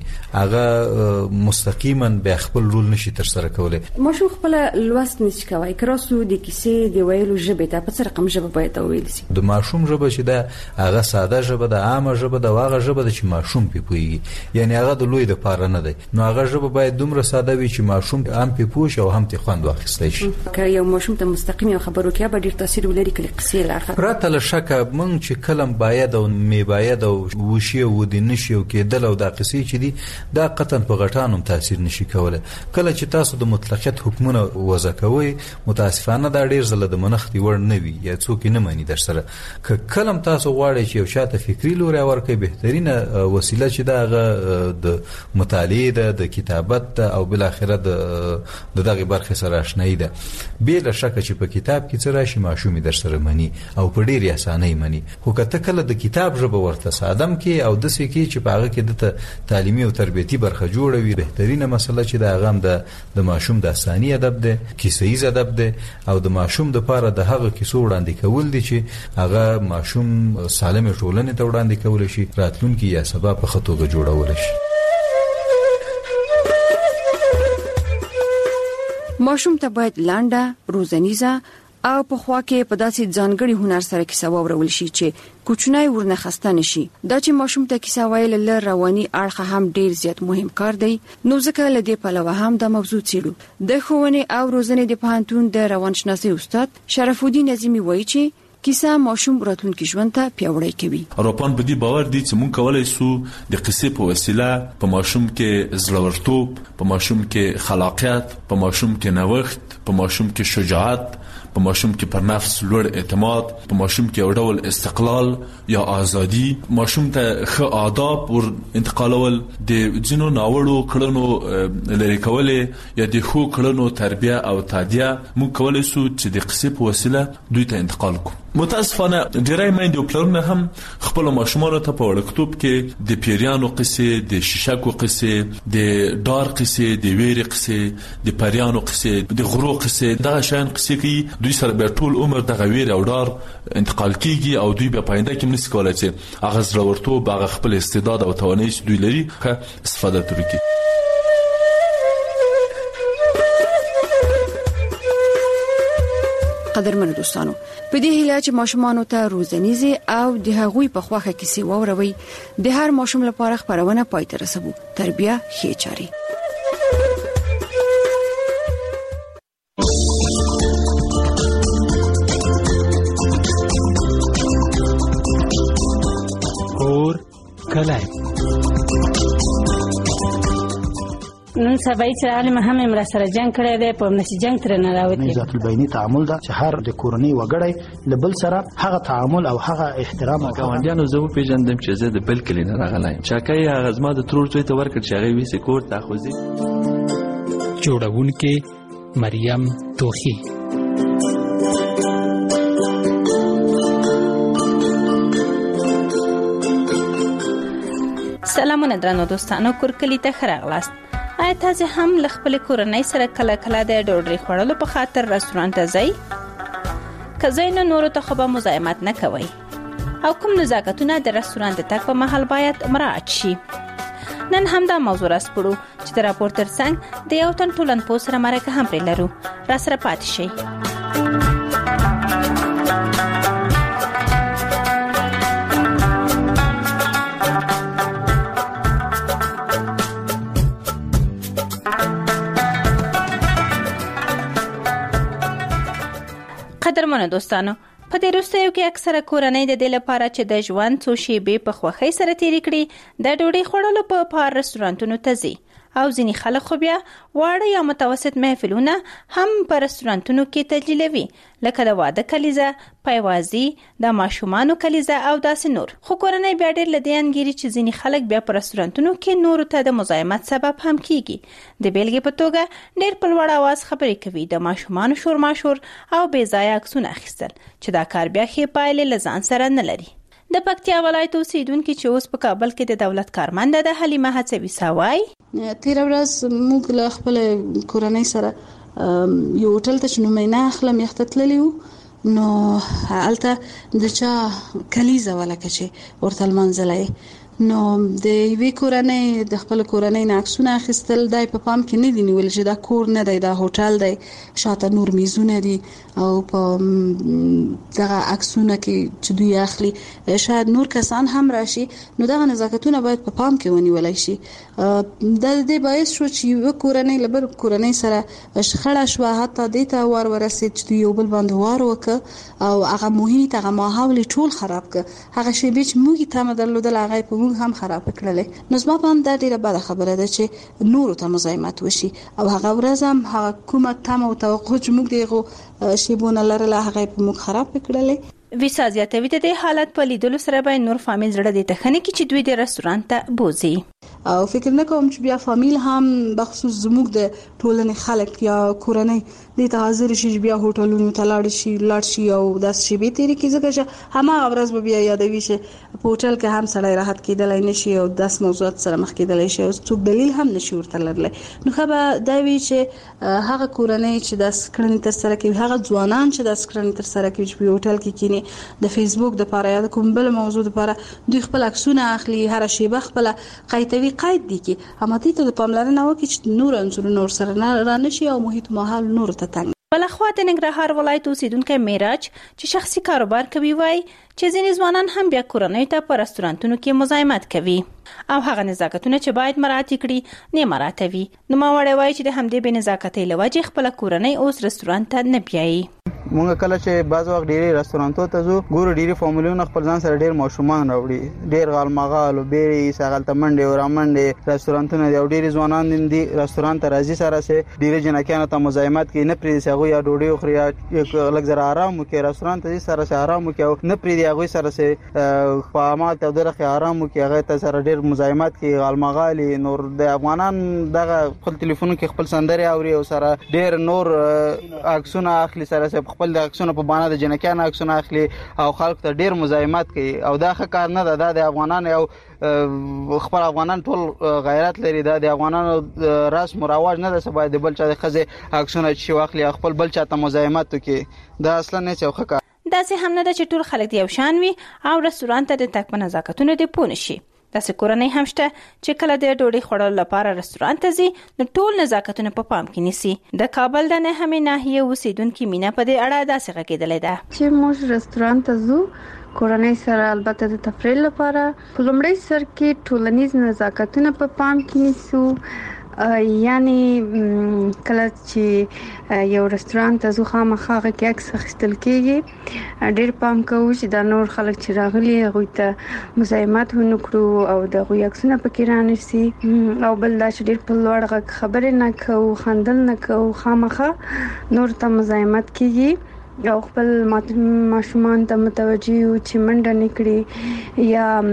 هغه مستقیما به خپل رول نشي تر سره کولای. ماشوم خپل لوست نشي کوي. کراسو د کیسې دی ویلو ژبه ته په څه رقم ژبه باید ویل شي؟ د ماشوم ژبه چې دا هغه ساده ژبه ده، عامه ژبه ده، هغه ژبه ده چې ماشوم په پوهیږي. یعنی هغه د لوی د پاره نه ده دی نو هغه ژبه باید دومره ساده وي چې ماشوم هم په پوښ او هم ته خوند واخیستای شي. که یو ماشوم ته مستقیم خبرو کې به ډیر تاثیر ولري کله قصې لاخه پرته له شکه مونږ چې کلم باید او می باید او وشي او د نشي او کېدل او د قصې چې دي دا قطعا په غټانم تاثیر نشي کوله. کله چې تاسو د مطلقیت حکمونه وضع کوي متاسفانه دا ډیر زله د منختي ور نه وي یا څوک نه مانی در سره. که کلم تاسو غواړئ چې یو شاته فکری لوري ورکړي بهترینه وسیله چې دا د مطالعه د کتابت او بل اخره د دغه برخه سره آشنایی ده. بل شک چې په کتاب کې څه راشي ماشومي در سره مني او په ډیر اسانه مني. خو کته کله د کتاب ژبه ورته سادم کې او د سې کې چې په هغه کې د تعلیمي او تربیتی برخه جوړوي بهترینه مسله چې دا غم د ماشوم د اساني ادب ده کیسې ادب ده او د ماشوم د پاره د هغه کیسو وړاندې کول دي چې هغه ماشوم سالم ټولنې ته وړاندې کول شي راتلونکي یا سبا په خطوګه جوړول شي. ماشوم ته باید لانډه روزنیزه او په خوا کې په داسې ځانګړي هنر سره کیسه واورول شي چې کوچنی ورنه خسته نشي. دا چې ماشوم ته کیسه ویل له رواني اړخه هم ډیر زیات مهم کار دی. نو ځکه له دې پلوه هم د موضوع څېړو. د ښوونې او روزنې د پوهنتون د روانشناسي استاد شرف الدین عظیمی وایي چې کیسه ماشوم راتلونکي ژوند ته پیاوړی کوي. اروپان په دې باور دي چې موږ کولای شو د قصې په وسیله په ماشوم کې زړورتوب، په ماشوم کې خلاقیت، په ماشوم کې نوښت، په ماشوم کې شجاعت، په ماشوم کې پر نفس لوړ اعتماد، په ماشوم کې یو ډول استقلال یا ازادي، ماشوم ته ښه آداب ور انتقالول، د ځینو ناوړو کړنو لري کولې یا د ښو کړنو تربیه او تعدیه موږ کولای شو چې د قصې په وسیله دوی ته انتقال کوو. متاسفانه ډیری میندې او پلرونه هم خپل ماشومانو ته په وړکتوب کې د پیریانو قصې، د شیشکو قصې، د ډار قصې، د ویرې قصې، د پریانو قصې، د غرو قصې، دغه شیان قصې کوي. دوی سره به ټول عمر دغه ویرې او ډار انتقال کیږي او دوی به پاینده کې نشي کولای چې هغه زړورتوب، هغه خپل استعداد او توانایي چې دوی لري ښه استفاده ترې کړي. قدرمن دوستانو، په دې هیله چې ماشومانو ته روزنیزه او د هغوی په خواخه کیسې واوروي، د هر ماشوم لپاره خبرونه پای ته رسوي. تربیه ښه چاري. اور کلای نن سبا چې عالم هم امر سره جنگ کړی دی، په نشي جنگ تر نه راوتی. ذات البینی تعامل دا چې هر د کورنۍ وګړی لبل سره هغه تعامل او هغه احترام او ګاونډیانو زه پیژندم چې زه د بل کلی نه راغلی چاکای هغه زما د ترور څوی ته ورکړ چې هغه ویسه کور ته خوځي. جوړونکې مریم توخی. سلامونه درنو دوستانو، کورکلی ته خراغلاست. آیا تاسو هم له خپل کورنۍ سره کله کله د ډوډۍ خوړلو په خاطر رستورانت ته ځئ؟ که ځئ نو نورو ته خو به مزاحمت نه کوئ او کوم نزاکتونه د رستورانت تګ په مهال باید مراعات شي. نن هم دا موضوع راسپړو چې د راپور ترڅنګ د یو تن ټولنپوه سره مرکه هم پرې لرو. راسره پاتې شئ. قدرمنو دوستانو، په دې وروستیو کې اکثره کورنۍ د دې لپاره چې د ژوند څو شېبې په خوښۍ سره تېرې کړي د ډوډۍ خوړلو په پار رستورانتونو ته ځي او ځینې خلک خو بیا واړه یا متوسط محفلونه هم په رستورانتونو کې تجلیلوي، لکه د واده کلیزه، پایوازي، د ماشومانو کلیزه او داسې نور. خو کورنۍ بیا ډېر له دې انګیري چې ځینې خلک بیا په رستورانتونو کې نورو ته د مزاحمت سبب هم کیږي. د بیلګې په توګه ډېر په لوړ اواز خبرې کوي، د ماشومانو شورماشور او بې ځایه عکسونه اخیستل چې دا کار بیا ښې پایلې له ځان سره نه لري. د پکتیا ولایت اوسیدونکي چې اوس په کابل کې د دولت کارمند ده، حلیمه هڅوي ساوای. تیر ورځ موږ له خپل کورنۍ سره یو هوټل ته شنو مینه اخلم یخته تللی وو، نو هلته د چا کلیزه ولکه چې ورته لمانځلی نو د یوې کورنۍ د خپل کورنۍ نه عکسونه اخیستل دای په پام کې نه دی نیول چې دا کور نه دی، دا هوټل دی، شاته نور میزونه دي او په دغه عکسونه کې چې دوی اخلي شاید نور کسان هم راشي، نو دغه نزاکتونه باید په پام کې ونیول شي. د دې باعث شو چې یو کورنۍ لبر کورنۍ سره شخړه شو، حتی د ته ورسید چې یو بل باندې وار وکړ او هغه محیط هغه ماحول ټول خراب کړ. هغه شی به چې موږ ته مدلودل هغه په موږ هم خراب کړل. نو زما په اند ډیره بده خبره ده چې نور ته مزاحمت وشي او هغه ورځ هم هغه کومه تم او توقع چې موږ دغه شیبونه لرله هغه په موږ خراب کړل. ویسا زیاتوي د دې حالت په لیدلو سره به نور فامیل زړه دي ته خنه کې چې دوی د رستورانت ته بوزي او فکر نه کوم چې بیا فامیل هم بخصوص زموږ د ټولنې خلک یا کورنۍ د ته حاضر شي بیا هوټلونو ته لاړ شي او داس شي به تیری کې ځکه چې هماغه ورځ به بیا یادوي چې په هوټل کې هم سړی راحت کېدلای نشي او داس موضوعات سره مخ کېدلای شي او څوک دلیل هم نشي ورته لرلی. نو خو به دا وی چې هغه کورنۍ چې داس کړنې تر سره کوي، هغه ځوانان چې داس کړنې تر سره کوي چې په هوټل کې کینی د فیسبوک د لپاره یا کوم بل موضوع لپاره دوی خپل عکسونه اخلي، هر شی به خپل قایتوي قید دي کې اما ته د پاملرنه وکړي چې نور انصر نور سره نه رانشي او محیط ماحول نور ته تنګ. بلخوا د ننګرهار ولایت اوسیدونکو میراج چې شخصي کاروبار کوي وای چې ځینې ځوانان هم بیا کورنۍ ته په رستورانتونو کې مزاحمت کوي او هغه نزاکتونه چې باید مراعات کړي نه مراعاتوي. نو ما وړي وای چې د همدې بې نزاکتۍ لوجه خپل کورنۍ اوس رستورانت ته نه بیایي. مونږ کله چې بعض وخت ډېری رستورانتو ته ځو ګورو ډېری فاملیونه خپل ځان سره ډېر ماشومان راوړي، ډېر غالمغال او بیري ساغلته منډه او رامنډه رستورانتونه دی او ډېری ځوانان دي رستورانت ته راځي سره سه ډېری جنکیانو ته مزاحمت کوي، نه پریږدي هغه یا ډوډۍ خوري یا لږ زره آرام وکړي، رستورانت ته سره سه آرام وکړي او نه پریږدي هغه سره سه خامات او درخه آرام وکړي، هغه ته سره ډېر مزاحمت کوي، غالمغالي نور د افغانان دغه خپل ټلیفون کې خپل سندري اوري او سره ډېر نور عکسونه اخلي، سره سه خپل د عکسونه په باندې د جنکیانو عکسونه اخلي او خلک ته ډیر مزاحمت کوي او دا ښه کار نه ده. د افغانانو او خپل افغانان ټول غیرت لري، دا د افغانانو رسم او رواج نه ده چې باید بل چا د خزه عکسونه شي واخلي خپل بل چا ته مزاحمت کوي. دا اصلا نه څه ښه کار. داسې هم نه ده چې ټول خلک یو شان وي او رستورانت ته د تک په نزاکتونو دی پونه شي. داسې کورنۍ هم شته چې کله د ډوډۍ خوړلو لپاره رستورانت ته ځي نو ټول نزاکتونه په پام کې نیسي. د کابل د نهمې ناحیې اوسیدونکو مینا په دې اړه داسې غږېدلې ده چې موږ رستورانت ته ځو کورنۍ سره البته د تفریح لپاره په لومړي سر کې ټولنیز نزاکتونه په پام کې نیسو. یعنی کله چې یو رستورانت ته ځو خامخا کې عکس اخیستل کېږي، ډېر پام کوو چې دا نور خلک چې راغلي هغوی ته مزاحمت ونه کړو او د هغوی عکسونه پکې رانیسي او بل دا چې ډېر په لوړ غږ خبرې نه کوو، خندل نه کوو، خامخا نور ته مزاحمت کېږي او خپل ماشومان ته متوجي یو چې منډه نه کړي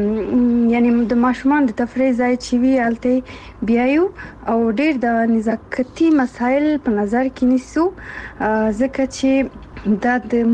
یا یعنی د ماشومان د تفریح ځای چې وی الته بیایو او ډېر د نزاکتي مسایل په نظر کې نیسو ځکه چې دا د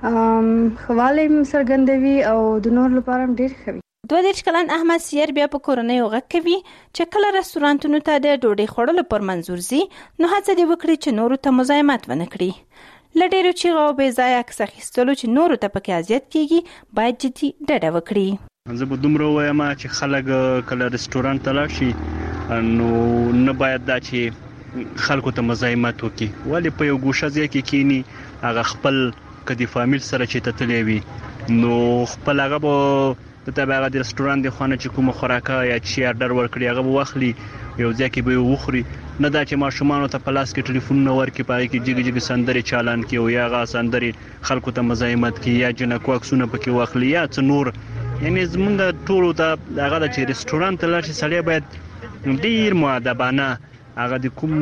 موږ خواله سرګندوي او د نور لپاره ډېر ښه وي. 22 کلن احمد سیر بیا په کورنۍ غږ کوي چې کله رستورانتونو ته د ډوډۍ خوړلو پر منظور زی نو هڅه دی وکړي چې نورو ته مزاحمت ونه کړي. لډیرو چې غو به ځای عکس اخیستلو چې نورو ته پکې اذیت کیږي باید جدي ډډه وکړي. زه به دومره وایم چې خلک کله رستورانت ته لاړ شي نو نه باید دا چې خلکو ته مزاحمت وکړي، ولی په یو ګوشه ځای کې کینی هغه خپل کدي فامیل سره چې تتلې وي نو خپل هغه به ته هغه د رستورانت د خانه چې کوم خوراکه یا چې آرډر ورکړي هغه به واخلي یو ځای کې به وخوري، نه دا چې ماشومان ته پلاس کې ټلیفون نه ورکړي پای کې جګ جګ سندري چالان کې او یا غا سندري خلکو ته مزاحمت کې یا جنکو عکسونه پکې واخلي یا څ نور. یعنی زمونږ ټول ته هغه چې رستورانت ته لاړ شي سړی باید ډیر مؤدبانه هغه د کوم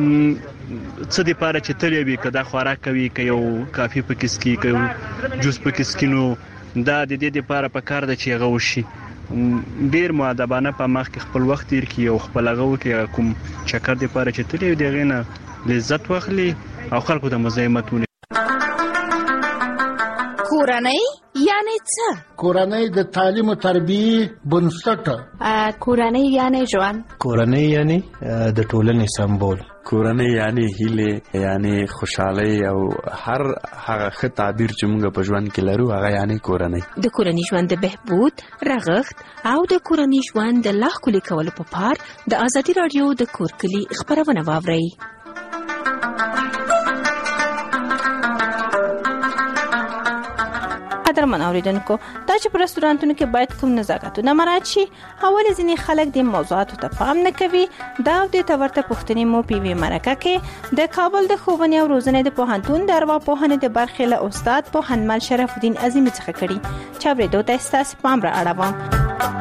څه د پاره چې تلې وي کدا خوراک کوي که یو کافي پکې سکي که یو جوس پکې سکي نو دا د دې لپاره په کار ده چې هغه وشي ډیر مؤدبانه په مخ کې خپل وخت تیر کی او خپل هغه کې کوم چکر د پاره چې تلې دی غینه لذت واخلي او خلکو ته مزاحمت ونه. کورنۍ یعنی څه؟ کورنۍ د تعلیم او تربیه بنسټ. کورنۍ یعنی ژوند. کورنۍ یعنی د ټولنې سمبول. کورنۍ یعنی هیله، یعنی خوشحالي او هر هغه ښه تعبیر چې موږ په ژوند کې لرو هغه یعنی کورنۍ. د کورنۍ ژوند د بهبود، رغښت او د کورنۍ ژوند د لا ښکلي کولو په پار د ازادي راډیو د کور کلي خبرونه واورئ. قدرمن اوریدونکو، دا چې په رستورانتونو کې باید کوم نزاکتونه مراعات شي، اول ځینې خلک د موضوعاتو ته پام نه کوي. دا د تورته پوښتنې مو په وی مرکه کې د کابل د ښوونې او روزنې د پوهنتون د ارواپوهنې د برخې له استاد پوهنمل شرف الدین عظیمی څخه کړي چې اوریدو ته ستاسو پام را اړوم.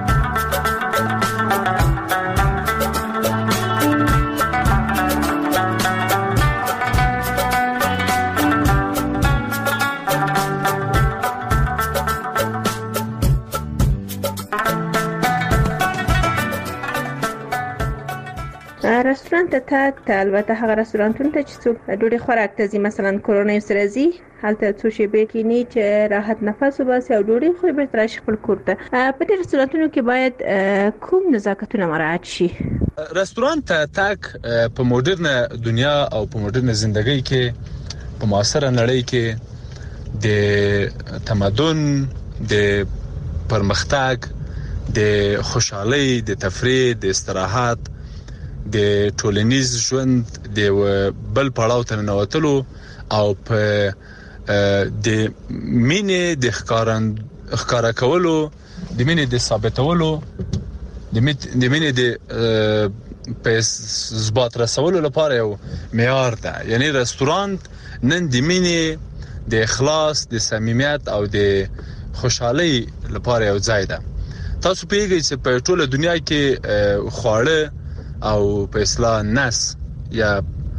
رستورانت ته البته هغه رستورانتونه ته چې څوک ډوډۍ خوراک ته ځي، مثلا کورونی سره ځي، هلته څو شیبې کېني چې راحت نفس وباسي او ډوډۍ خوري بیرته راشي خپل کور ته. په دې رستورانتونو کې باید کوم نزاکتونه مراعات شي؟ رستورانت ته تک په موډرن دنیا او په موډرن ژوندۍ کې په معاصره نړۍ کې د تمدن، د پرمختګ، د خوشحالي، د تفریح، د استراحت، د ټولنیز ژوند د بل پړاو ته ننوتلو او په د مینې د ښکارا کولو، د مینې د ثابتولو، د مینې د په ثبات رسولو لپاره یو معیار ده. یعنی رستورانت نن د مینې، د اخلاص، د صمیمیت او د خوشحالي لپاره یو ځای ده. تاسو پیږئ چې په ټوله دنیا کې خواړه او په اصطلاح نس یا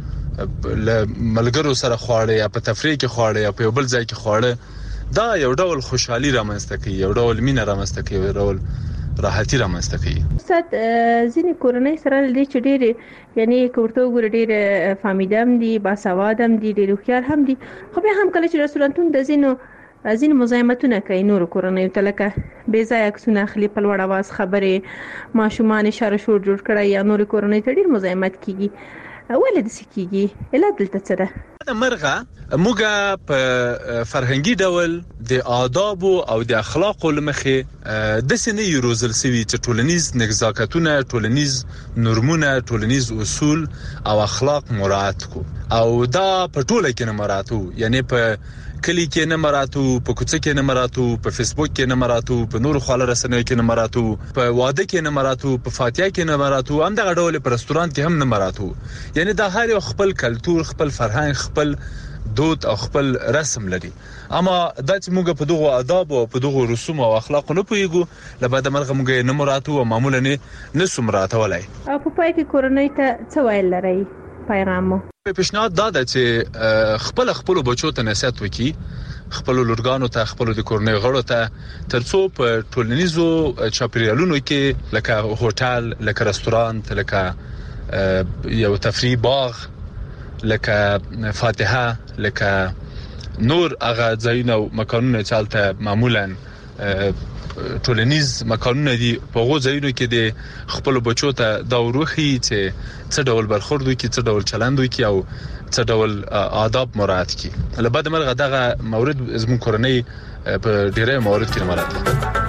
ملګرو سره خواړه یا په تفریح کې خواړه یا په بل ځای کې خواړه، دا یو ډول خوشحالي رامنځته کوي، یو ډول مینه رامنځته کوي، یو ډول راحتي رامنځته کوي. استاد، ځینې کورنۍ سره لدې چې ډېر یعنی کوړته وګوره ډېر فامیدم دي، باسوادم دي، ډېر هوښیار هم دي، خو بیا هم کله چې رستورانتون د ځینې مزاحمتونه کوي نور کورنۍ ته، لکه بې ځای عکسونه اخلي، په لوړ اواز خبرې، ماشومان اشاره شور جوړ کړي یا نور کورنۍ ته ډېر مزاحمت کیږي. ولې داسې کیږي؟ علت دلته څه ده؟ مرغه موږ په فرهنګي ډول د آداب او د اخلاقو لمخې د سنې روزل سوي چې ټولنیز نزاکتونه، ټولنیز نورمونه، ټولنیز اصول او اخلاق مراعات کو، او دا په ټوله کې نه مراتو، یعنی په کلی کې نه مراتو، په کوڅه کې نه مراتو، په فیسبوک کې نه مراتو، په نور خواله رسنیو کې نه مراتو، په واده کې نه مراتو، په فاتحه کې نه مراتو، هم دغه ډول په رستورانت کې هم نه مراتو. یعنی دا هر یو خپل کلچر، خپل فرهنګ، خپل دود او خپل رسم لري. اما دا چې موږ په دغه آداب او په دغه رسوم او اخلاق نه پوهیږو، لبعد مرغه موږ نه مراتو او معمولا نه سمراتولای. او په پای کې کورنۍ ته څه ویل لري؟ پیغامو پیشنهاد دا ده چې خپل بچو ته نصیحت وکړي، خپل لورګانو ته، خپل د کورنۍ غړو ته، ترڅو په ټولنیزو چاپیریالونو کې لکه هوټل، لکه رستورانت، لکه یو تفریح باغ، لکه فاتحه، لکه نور هغه ځایونه او مکانونه چې هلته معمولا ټولنیز مکانونه دي، په هغو ځایونو کې د خپل بچو ته دا وروښي چې څه ډول برخورد وکړي، څه ډول چلند وکړي او څه ډول آداب مراعات کړي. له بعد مرغه دغه مورد زموږ کورنۍ په ډیری موارد کې مراعات کړي.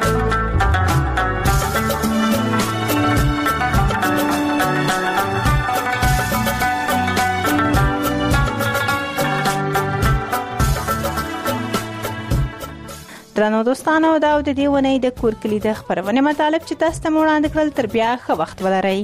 درنو دوستانو، دا د دې ونې د کور کلی د خبرونه مطالب چې تاسو ته وړاندې کړل، تر بیا ښه وخت ولرئ.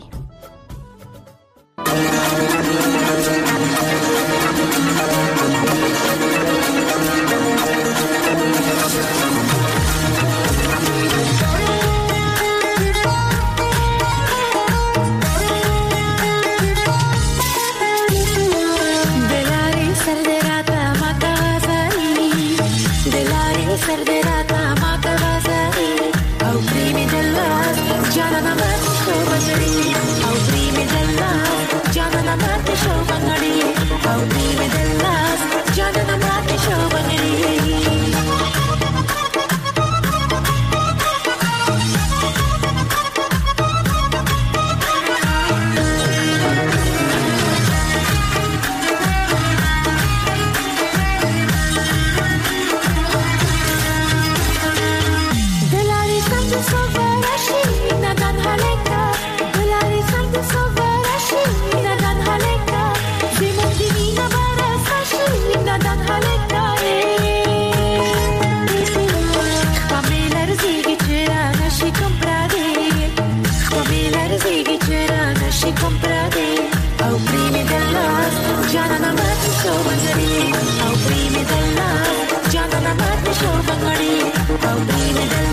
او ته